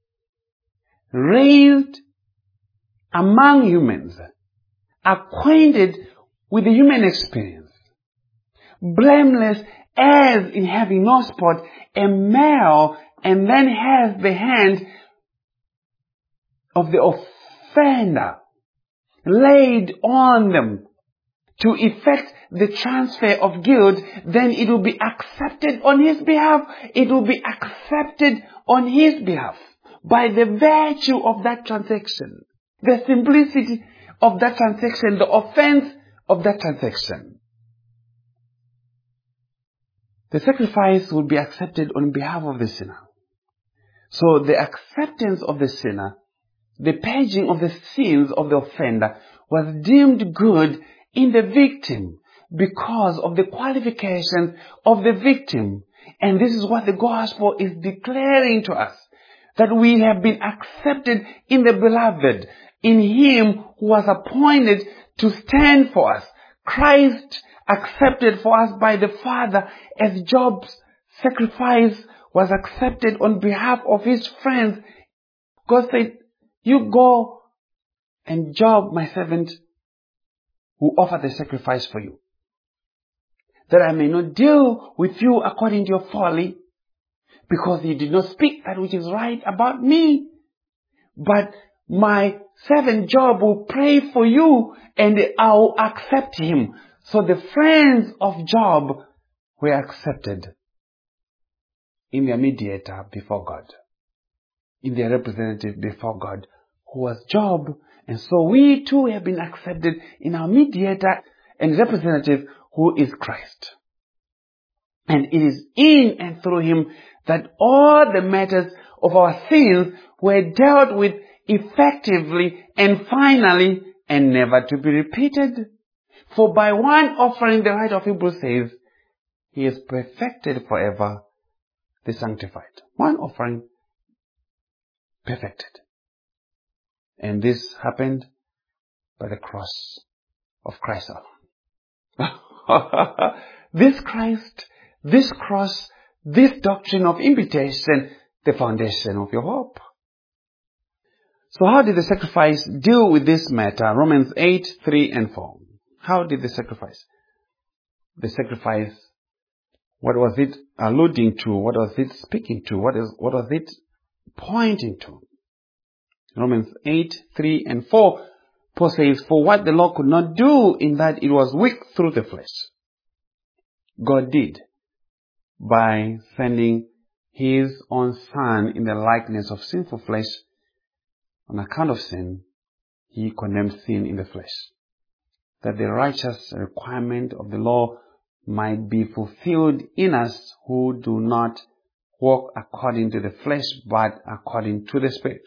raised among humans, acquainted with the human experience, blameless as in having no spot, a male, and then has the hand of the offender laid on them to effect the transfer of guilt, then it will be accepted on his behalf. It will be accepted on his behalf by the virtue of that transaction, the simplicity of that transaction, the offense of that transaction. The sacrifice will be accepted on behalf of the sinner. So the acceptance of the sinner, the purging of the sins of the offender, was deemed good in the victim because of the qualifications of the victim. And this is what the gospel is declaring to us, that we have been accepted in the beloved, in him who was appointed to stand for us. Christ accepted for us by the Father, as Job's sacrifice was accepted on behalf of his friends. God said, you go and Job, my servant, who offered the sacrifice for you, that I may not deal with you according to your folly, because you did not speak that which is right about me. But my servant Job will pray for you and I will accept him. So the friends of Job were accepted in their mediator before God, in their representative before God, who was Job. And so we too have been accepted in our mediator and representative, who is Christ. And it is in and through him that all the matters of our sins were dealt with effectively and finally, and never to be repeated. For by one offering, the writer of Hebrews says, he has perfected forever the sanctified. One offering, perfected. And this happened by the cross of Christ alone. This Christ, this cross, this doctrine of invitation, the foundation of your hope. So how did the sacrifice deal with this matter? Romans eight, three and four. How did the sacrifice? The sacrifice, what was it alluding to? What was it speaking to? What is, what was it pointing to? Romans eight, three and four, Paul says, for what the law could not do, in that it was weak through the flesh, God did by sending his own Son in the likeness of sinful flesh. On account of sin, he condemned sin in the flesh, that the righteous requirement of the law might be fulfilled in us who do not walk according to the flesh, but according to the Spirit.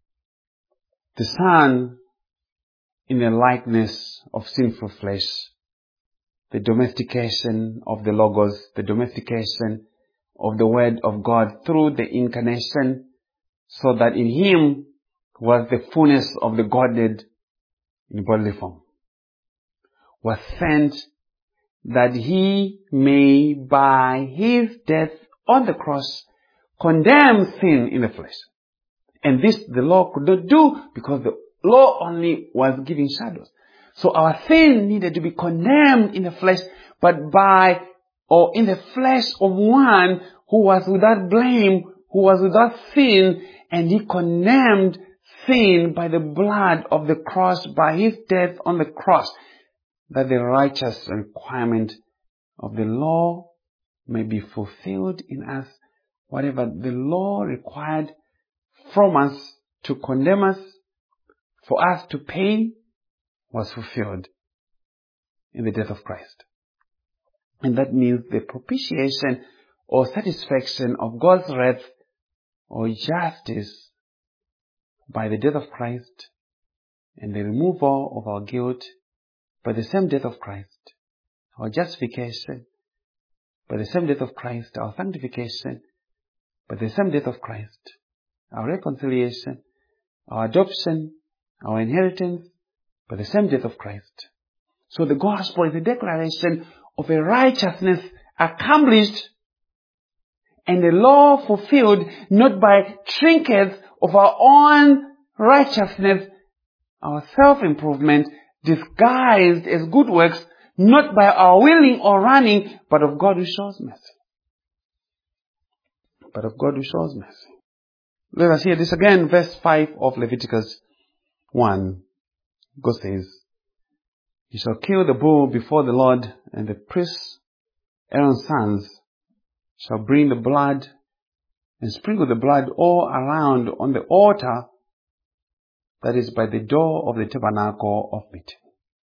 The Son, in the likeness of sinful flesh, the domestication of the Logos, the domestication of the Word of God through the incarnation, so that in him was the fullness of the Godhead in bodily form, was sent that he may by his death on the cross condemn sin in the flesh. And this the law could not do, because the law only was giving shadows. So our sin needed to be condemned in the flesh, but by or in the flesh of one who was without blame, who was without sin, and he condemned sin by the blood of the cross, by his death on the cross. that the righteous requirement of the law may be fulfilled in us. Whatever the law required from us to condemn us, for us to pay, was fulfilled in the death of Christ. And that means the propitiation or satisfaction of God's wrath or justice by the death of Christ, and the removal of our guilt by the same death of Christ, our justification by the same death of Christ, our sanctification by the same death of Christ, our reconciliation, our adoption, our inheritance by the same death of Christ. So the gospel is a declaration of a righteousness accomplished and a law fulfilled, not by trinkets of our own righteousness, our self-improvement, disguised as good works, not by our willing or running, but of God who shows mercy. But of God who shows mercy. Let us hear this again, verse five of Leviticus one. God says, "You shall kill the bull before the Lord, and the priests, Aaron's sons, shall bring the blood and sprinkle the blood all around on the altar that is by the door of the tabernacle of meeting."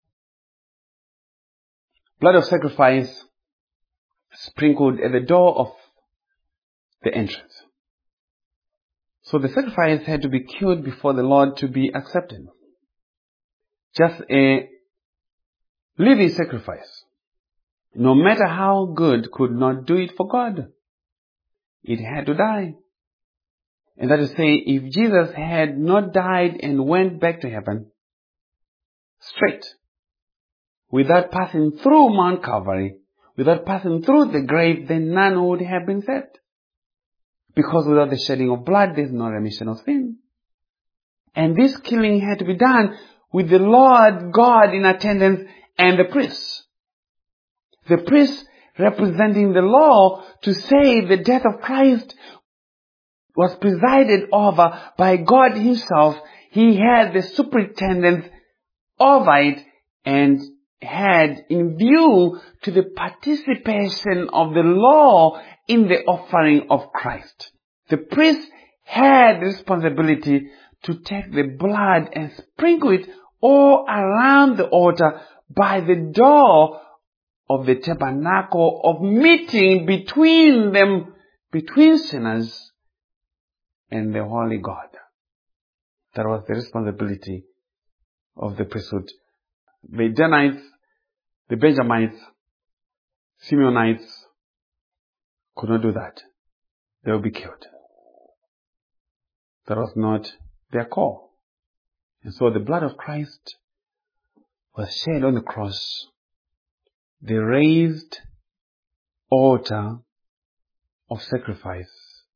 Blood of sacrifice sprinkled at the door of the entrance. So the sacrifice had to be killed before the Lord to be accepted. Just a living sacrifice, no matter how good, could not do it for God. It had to die. And that is to say, if Jesus had not died and went back to heaven straight, without passing through Mount Calvary, without passing through the grave, then none would have been saved. Because without the shedding of blood, there is no remission of sin. And this killing had to be done with the Lord God in attendance and the priests. The priests representing the law to say the death of Christ was presided over by God himself. He had the superintendence over it and had in view to the participation of the law in the offering of Christ. The priest had the responsibility to take the blood and sprinkle it all around the altar by the door of the tabernacle of meeting between them, between sinners and the holy God. That was the responsibility of the priesthood. The Danites, the Benjamites, Simeonites could not do that. They would be killed. That was not their call. And so the blood of Christ was shed on the cross, the raised altar of sacrifice.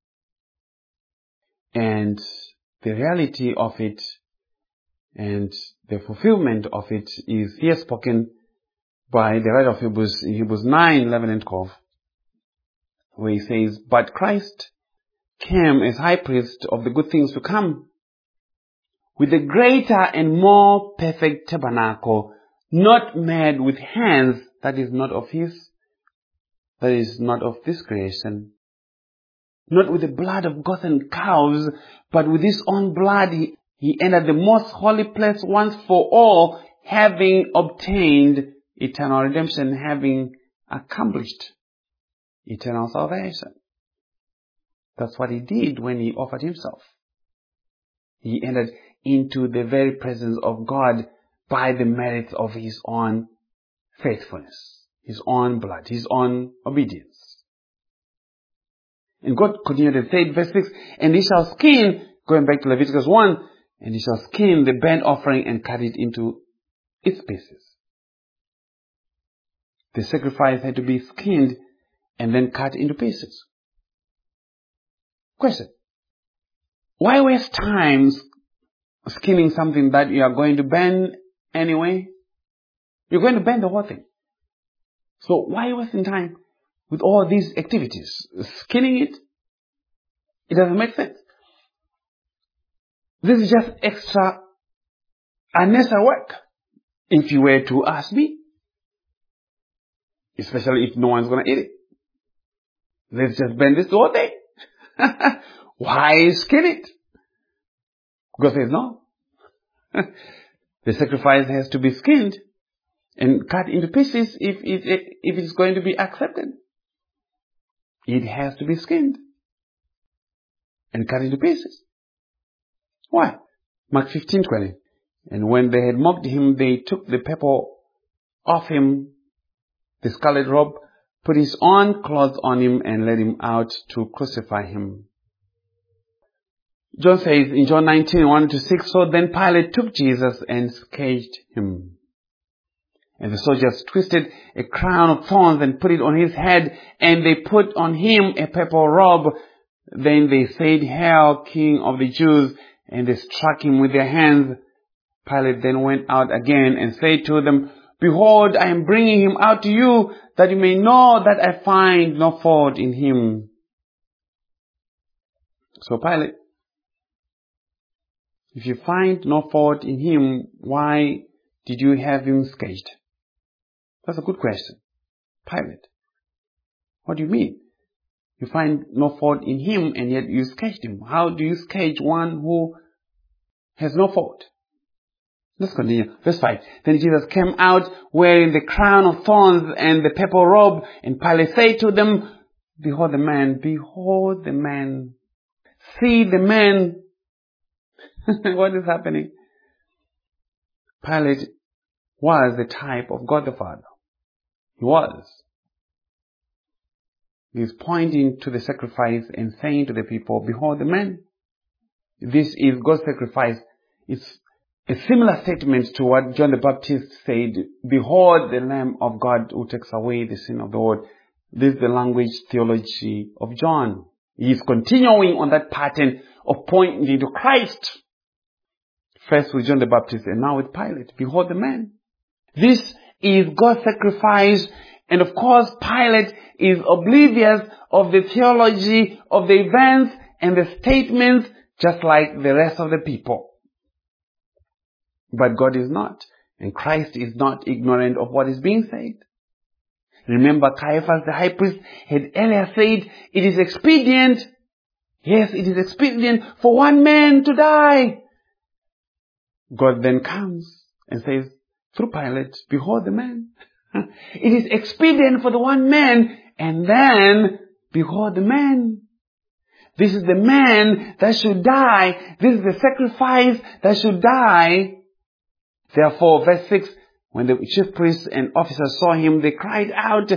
And the reality of it and the fulfillment of it is here spoken by the writer of Hebrews in Hebrews nine, eleven and twelve, where he says, "But Christ came as high priest of the good things to come, with a greater and more perfect tabernacle, not made with hands, that is not of his, that is not of this creation, not with the blood of goats and cows, but with his own blood he, he entered the most holy place once for all, having obtained eternal redemption, having accomplished eternal salvation." That's what he did when he offered himself. He entered into the very presence of God by the merits of his own faithfulness, his own blood, his own obedience. And God continued and said, verse six, "And he shall skin," going back to Leviticus one, "and he shall skin the burnt offering and cut it into its pieces." The sacrifice had to be skinned and then cut into pieces. Question: why waste time skinning something that you are going to burn anyway? You're going to burn the whole thing. So why wasting time with all these activities? Skinning it? It doesn't make sense. This is just extra unnecessary work, if you were to ask me. Especially if no one's going to eat it. Let's just burn this whole thing. Why skin it? God says no. The sacrifice has to be skinned and cut into pieces if it, if it's going to be accepted. It has to be skinned and cut into pieces. Why? Mark fifteen twenty. And when they had mocked him, they took the purple off him, the scarlet robe, put his own clothes on him, and led him out to crucify him. John says in John nineteen, one to six, so then Pilate took Jesus and scourged him. And the soldiers twisted a crown of thorns and put it on his head, and they put on him a purple robe. Then they said, Hail, King of the Jews, and they struck him with their hands. Pilate then went out again and said to them, Behold, I am bringing him out to you, that you may know that I find no fault in him. So Pilate, if you find no fault in him, why did you have him scourged? That's a good question. Pilate, what do you mean? You find no fault in him and yet you scourged him. How do you scourge one who has no fault? Let's continue. Verse five. Then Jesus came out wearing the crown of thorns and the purple robe, and Pilate said to them, Behold the man, behold the man, see the man. What is happening? Pilate was the type of God the Father. He was. He is pointing to the sacrifice and saying to the people, Behold the man. This is God's sacrifice. It's a similar statement to what John the Baptist said, Behold the Lamb of God who takes away the sin of the world. This is the language theology of John. He is continuing on that pattern of pointing to Christ. First with John the Baptist and now with Pilate. Behold the man. This is God's sacrifice. And of course, Pilate is oblivious of the theology of the events and the statements just like the rest of the people. But God is not. And Christ is not ignorant of what is being said. Remember, Caiaphas the high priest had earlier said, it is expedient, yes, it is expedient for one man to die. God then comes and says, through Pilate, behold the man. It is expedient for the one man, and then, behold the man. This is the man that should die. This is the sacrifice that should die. Therefore, verse six, when the chief priests and officers saw him, they cried out.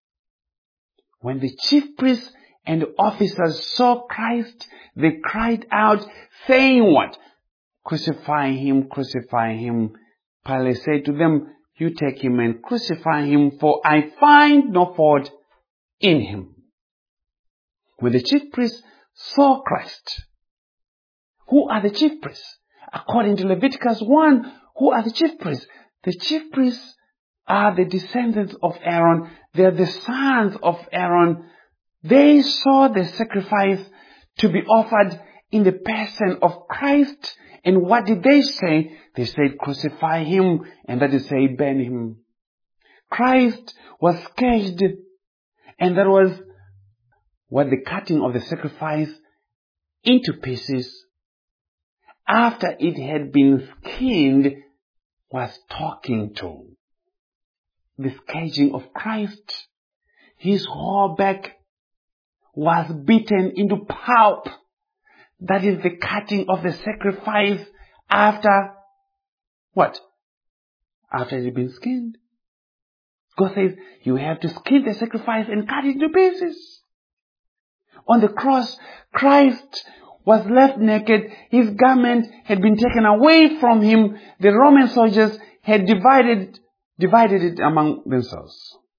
When the chief priests and officers saw Christ, they cried out, saying what? Crucify him, crucify him. Pilate said to them, You take him and crucify him, for I find no fault in him. When the chief priests saw Christ, who are the chief priests? According to Leviticus one, who are the chief priests? The chief priests are the descendants of Aaron. They are the sons of Aaron. They saw the sacrifice to be offered in the person of Christ. And what did they say? They said, crucify him, and that is say, burn him. Christ was scourged, and that was what the cutting of the sacrifice into pieces after it had been skinned was talking to. The scourging of Christ, his whole back was beaten into pulp. That is the cutting of the sacrifice after what? After it had been skinned. God says, you have to skin the sacrifice and cut it into pieces. On the cross, Christ was left naked. His garment had been taken away from him. The Roman soldiers had divided, divided it among themselves.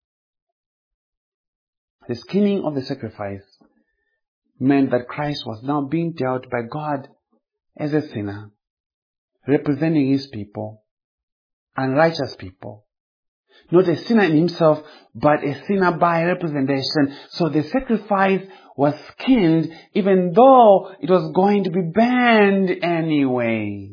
The skinning of the sacrifice meant that Christ was now being dealt by God as a sinner, representing his people, unrighteous people. Not a sinner in himself, but a sinner by representation. So the sacrifice was skinned, even though it was going to be burned anyway,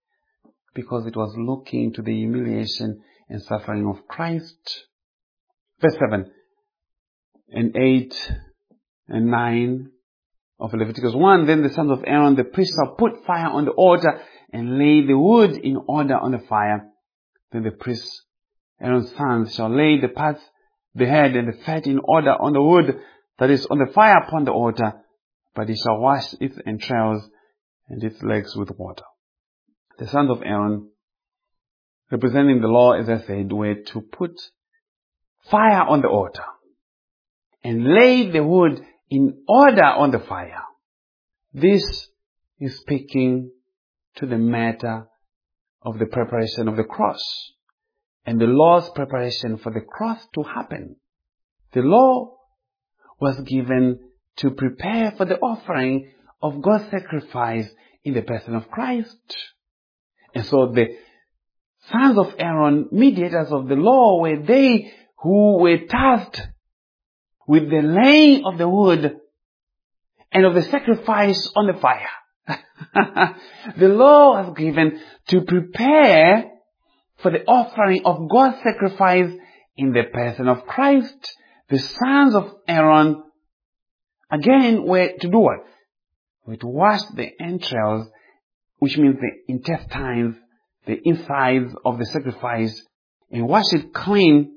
because it was looking to the humiliation and suffering of Christ. Verse seven and eight and nine of Leviticus one. Then the sons of Aaron, the priests, shall put fire on the altar and lay the wood in order on the fire. Then the priests, Aaron's sons, shall lay the parts, the head and the fat in order on the wood that is on the fire upon the altar. But he shall wash its entrails and its legs with water. The sons of Aaron, representing the law, as I said, were to put fire on the altar and lay the wood in order on the fire. This is speaking to the matter of the preparation of the cross and the law's preparation for the cross to happen. The law was given to prepare for the offering of God's sacrifice in the person of Christ. And so the sons of Aaron, mediators of the law, were they who were tasked with the laying of the wood and of the sacrifice on the fire. The law was given to prepare for the offering of God's sacrifice in the person of Christ. The sons of Aaron, again, were to do what? Were to wash the entrails, which means the intestines, the insides of the sacrifice, and wash it clean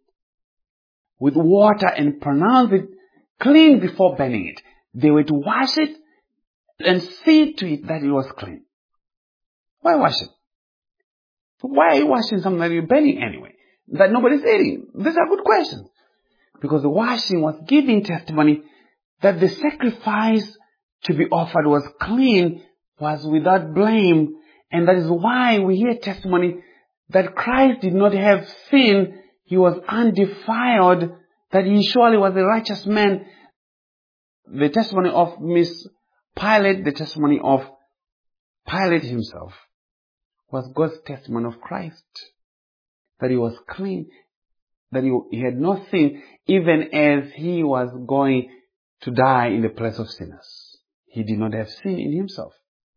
with water and pronounce it clean before burning it. They were to wash it and see to it that it was clean. Why wash it? Why are you washing something that you're burning anyway, that nobody's eating? These are good questions. Because the washing was giving testimony that the sacrifice to be offered was clean, was without blame. And that is why we hear testimony that Christ did not have sin. He was undefiled, that he surely was a righteous man. The testimony of Miss Pilate, the testimony of Pilate himself, was God's testimony of Christ, that he was clean, that he, he had no sin, even as he was going to die in the place of sinners. He did not have sin in himself.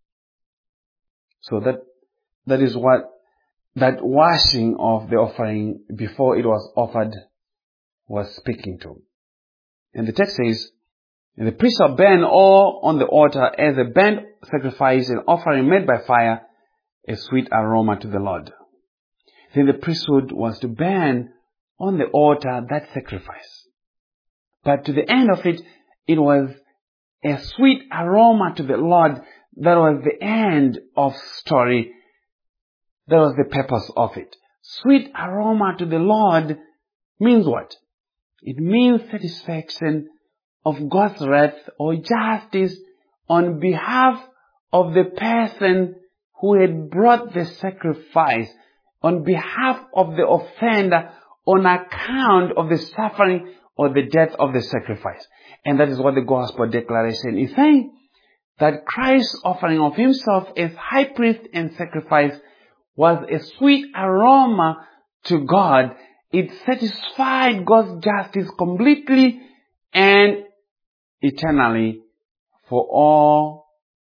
So that that is what that washing of the offering before it was offered was speaking to. And the text says, and the priest shall burn all on the altar as a burnt sacrifice, an offering made by fire, a sweet aroma to the Lord. Then the priesthood was to burn on the altar that sacrifice. But to the end of it, it was a sweet aroma to the Lord. That was the end of story. That was the purpose of it. Sweet aroma to the Lord means what? It means satisfaction of God's wrath or justice on behalf of the person who had brought the sacrifice, on behalf of the offender, on account of the suffering or the death of the sacrifice. And that is what the gospel declaration is saying, that Christ's offering of himself as high priest and sacrifice was a sweet aroma to God. It satisfied God's justice completely and eternally for all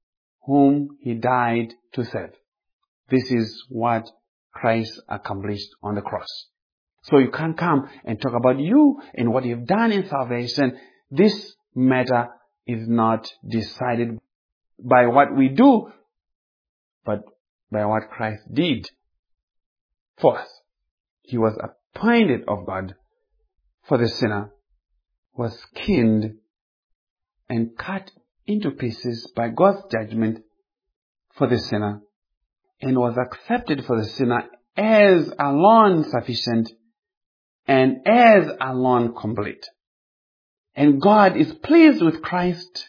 whom he died to save. This is what Christ accomplished on the cross. So you can't come and talk about you and what you've done in salvation. This matter is not decided by what we do, but by what Christ did for us. He was appointed of God for the sinner, was skinned and cut into pieces by God's judgment for the sinner, and was accepted for the sinner as alone sufficient and as alone complete. And God is pleased with Christ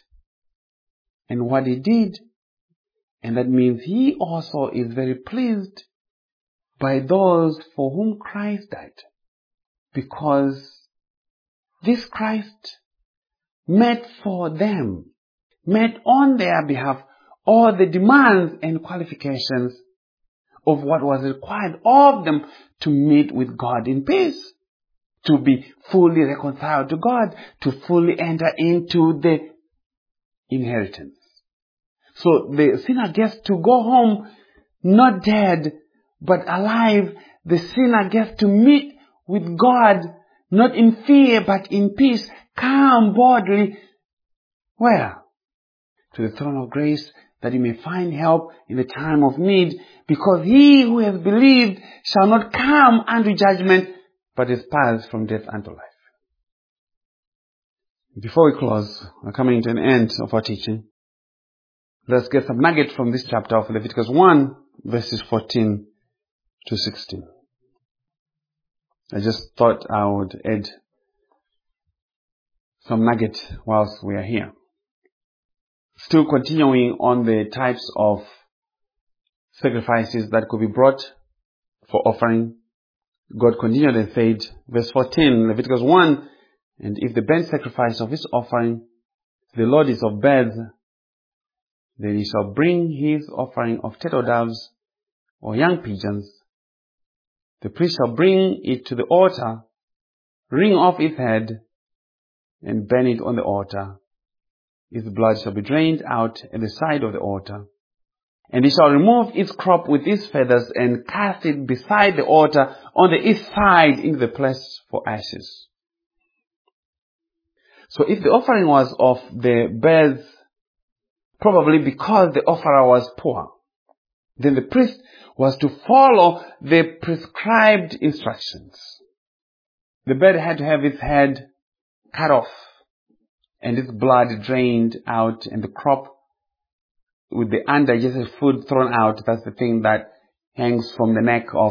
and what he did. And that means he also is very pleased by those for whom Christ died. Because this Christ met for them, met on their behalf all the demands and qualifications of what was required of them to meet with God in peace, to be fully reconciled to God, to fully enter into the inheritance. So the sinner gets to go home not dead, but alive. The sinner gets to meet with God not in fear, but in peace. Come boldly. Where? To the throne of grace, that he may find help in the time of need. Because he who has believed shall not come unto judgment, but is passed from death unto life. Before we close, we're coming to an end of our teaching. Let's get some nugget from this chapter of Leviticus one, verses fourteen to sixteen. I just thought I would add some nugget whilst we are here. Still continuing on the types of sacrifices that could be brought for offering. God continued and said, verse fourteen, Leviticus one, and if the burnt sacrifice of his offering to the Lord is of birds, then he shall bring his offering of turtle doves or young pigeons. The priest shall bring it to the altar, wring off its head, and burn it on the altar. Its blood shall be drained out at the side of the altar. And he shall remove its crop with its feathers and cast it beside the altar on the east side into the place for ashes. So if the offering was of the birds, probably because the offerer was poor, then the priest was to follow the prescribed instructions. The bird had to have its head cut off and its blood drained out, and the crop with the undigested food thrown out. That's the thing that hangs from the neck of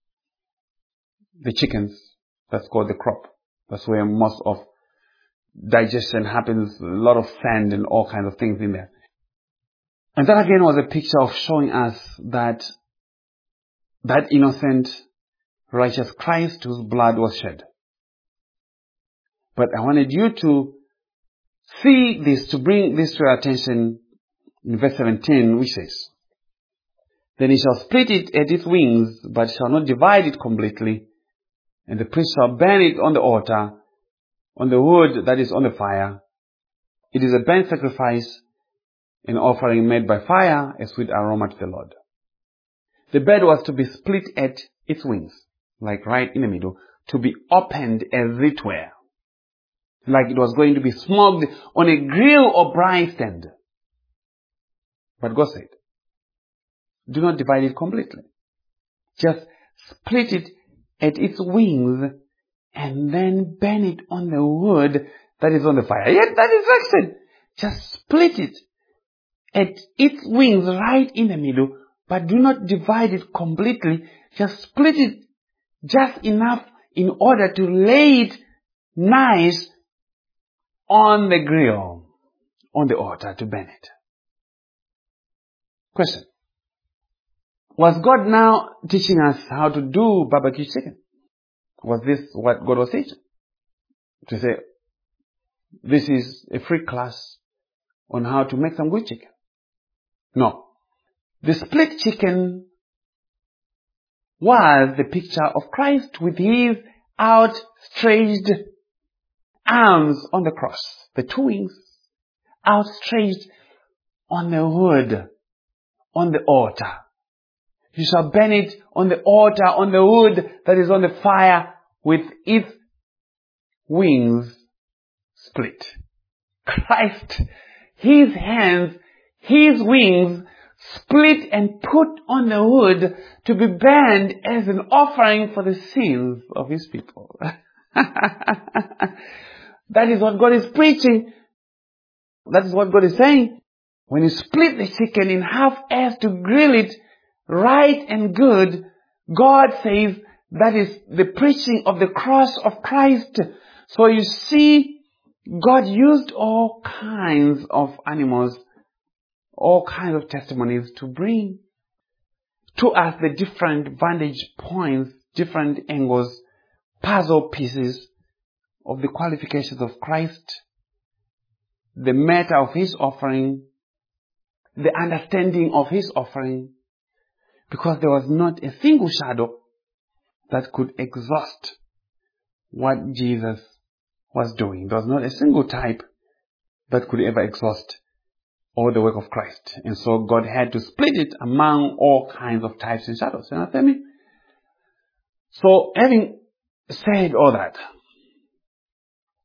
the chickens. That's called the crop. That's where most of digestion happens. A lot of sand and all kinds of things in there. And that again was a picture of showing us that that innocent, righteous Christ whose blood was shed. But I wanted you to see this, to bring this to your attention in verse seventeen, which says, then he shall split it at its wings, but shall not divide it completely. And the priest shall burn it on the altar, on the wood that is on the fire. It is a burnt sacrifice, an offering made by fire, a sweet aroma to the Lord. The bird was to be split at its wings, like right in the middle, to be opened as it were, like it was going to be smoked on a grill or braai stand. But God said, do not divide it completely. Just split it at its wings and then burn it on the wood that is on the fire. Yet that is action. Just split it at its wings right in the middle, but do not divide it completely. Just split it just enough in order to lay it nice on the grill, on the altar to burn it. Question. Was God now teaching us how to do barbecue chicken? Was this what God was teaching? To say, this is a free class on how to make some good chicken? No. The split chicken was the picture of Christ with his outstretched arms on the cross. The two wings outstretched on the wood, on the altar. You shall burn it on the altar, on the wood that is on the fire, with its wings split. Christ, his hands, his wings split and put on the wood to be burned as an offering for the sins of his people. That is what God is preaching. That is what God is saying. When you split the chicken in half as to grill it right and good, God says that is the preaching of the cross of Christ. So you see, God used all kinds of animals, all kinds of testimonies to bring to us the different vantage points, different angles, puzzle pieces of the qualifications of Christ, the matter of his offering, the understanding of his offering, because there was not a single shadow that could exhaust what Jesus was doing. There was not a single type that could ever exhaust all the work of Christ. And so God had to split it among all kinds of types and shadows. You understand me? So having said all that,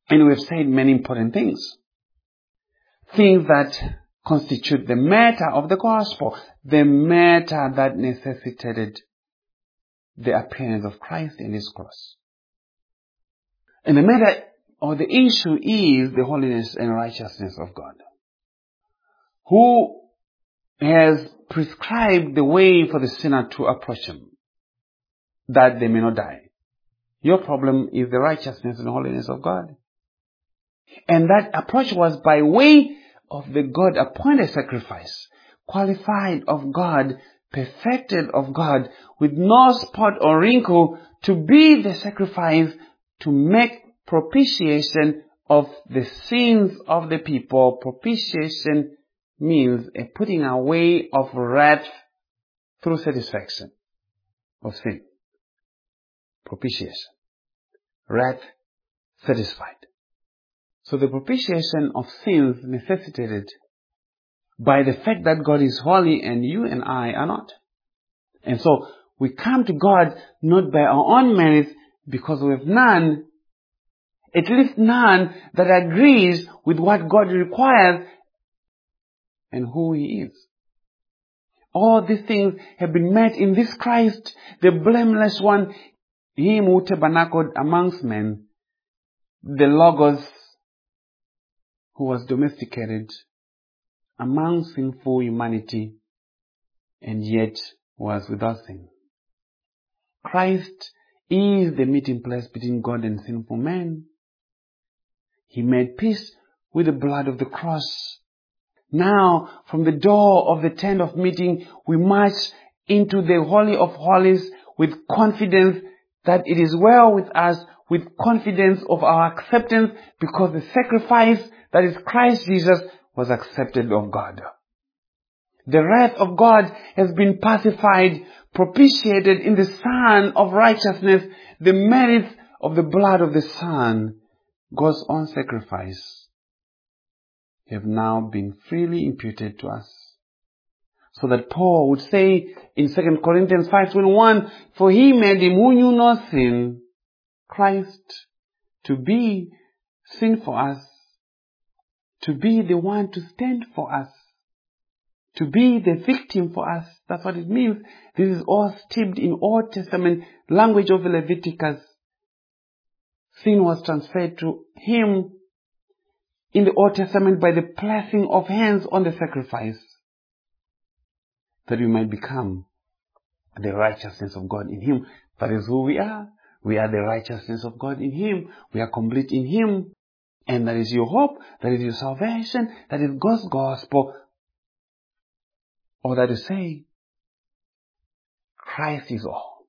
And we've said many important things. Things that constitute the matter of the gospel. The matter that necessitated the appearance of Christ in His cross. And the matter or the issue is the holiness and righteousness of God, who has prescribed the way for the sinner to approach Him, that they may not die. Your problem is the righteousness and holiness of God. And that approach was by way of the God-appointed sacrifice, qualified of God, perfected of God, with no spot or wrinkle, to be the sacrifice to make propitiation of the sins of the people. Propitiation means a putting away of wrath through satisfaction of sin. Propitiation. Wrath satisfied. So the propitiation of sins necessitated by the fact that God is holy and you and I are not. And so we come to God not by our own merits, because we have none, at least none that agrees with what God requires and who He is. All these things have been met in this Christ, the blameless one, Him who tabernacled amongst men, the Logos who was domesticated among sinful humanity and yet was without sin. Christ is the meeting place between God and sinful men. He made peace with the blood of the cross. Now, from the door of the tent of meeting, we march into the Holy of Holies with confidence that it is well with us, with confidence of our acceptance, because the sacrifice that is Christ Jesus was accepted of God. The wrath of God has been pacified, propitiated in the Son of righteousness. The merits of the blood of the Son, God's own sacrifice, have now been freely imputed to us. So that Paul would say in Second Corinthians five twenty-one, for He made Him who knew no sin, Christ, to be sin for us, to be the one to stand for us, to be the victim for us. That's what it means. This is all steeped in Old Testament language of Leviticus. Sin was transferred to Him in the Old Testament by the placing of hands on the sacrifice, that we might become the righteousness of God in Him. That is who we are. We are the righteousness of God in Him. We are complete in Him. And that is your hope. That is your salvation. That is God's gospel. Or that is say, Christ is all.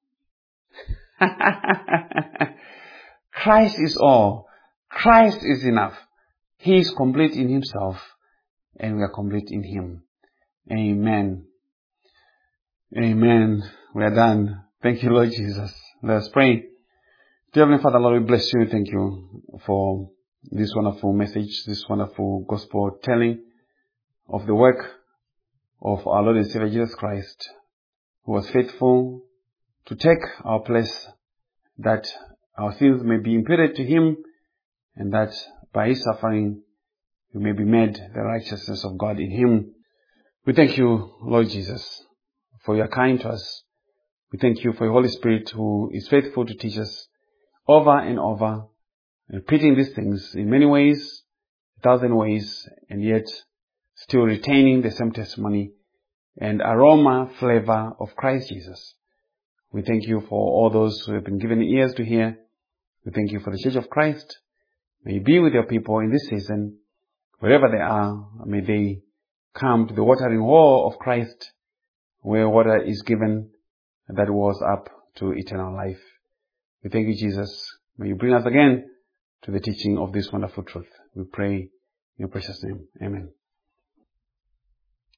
Christ is all. Christ is enough. He is complete in Himself, and we are complete in Him. Amen. Amen. We are done. Thank you, Lord Jesus. Let us pray. Dear Heavenly Father, Lord, we bless you. Thank you for this wonderful message, this wonderful gospel telling of the work of our Lord and Savior Jesus Christ, who was faithful to take our place, that our sins may be imputed to Him, and that by His suffering we may be made the righteousness of God in Him. We thank you, Lord Jesus, for you are kind to us. We thank you for your Holy Spirit, who is faithful to teach us over and over, repeating these things in many ways, a thousand ways, and yet still retaining the same testimony and aroma, flavor of Christ Jesus. We thank you for all those who have been given ears to hear. We thank you for the Church of Christ. May you be with your people in this season, wherever they are. May they come to the watering hole of Christ, where water is given that was up to eternal life. We thank you, Jesus. May you bring us again to the teaching of this wonderful truth. We pray in your precious name. Amen.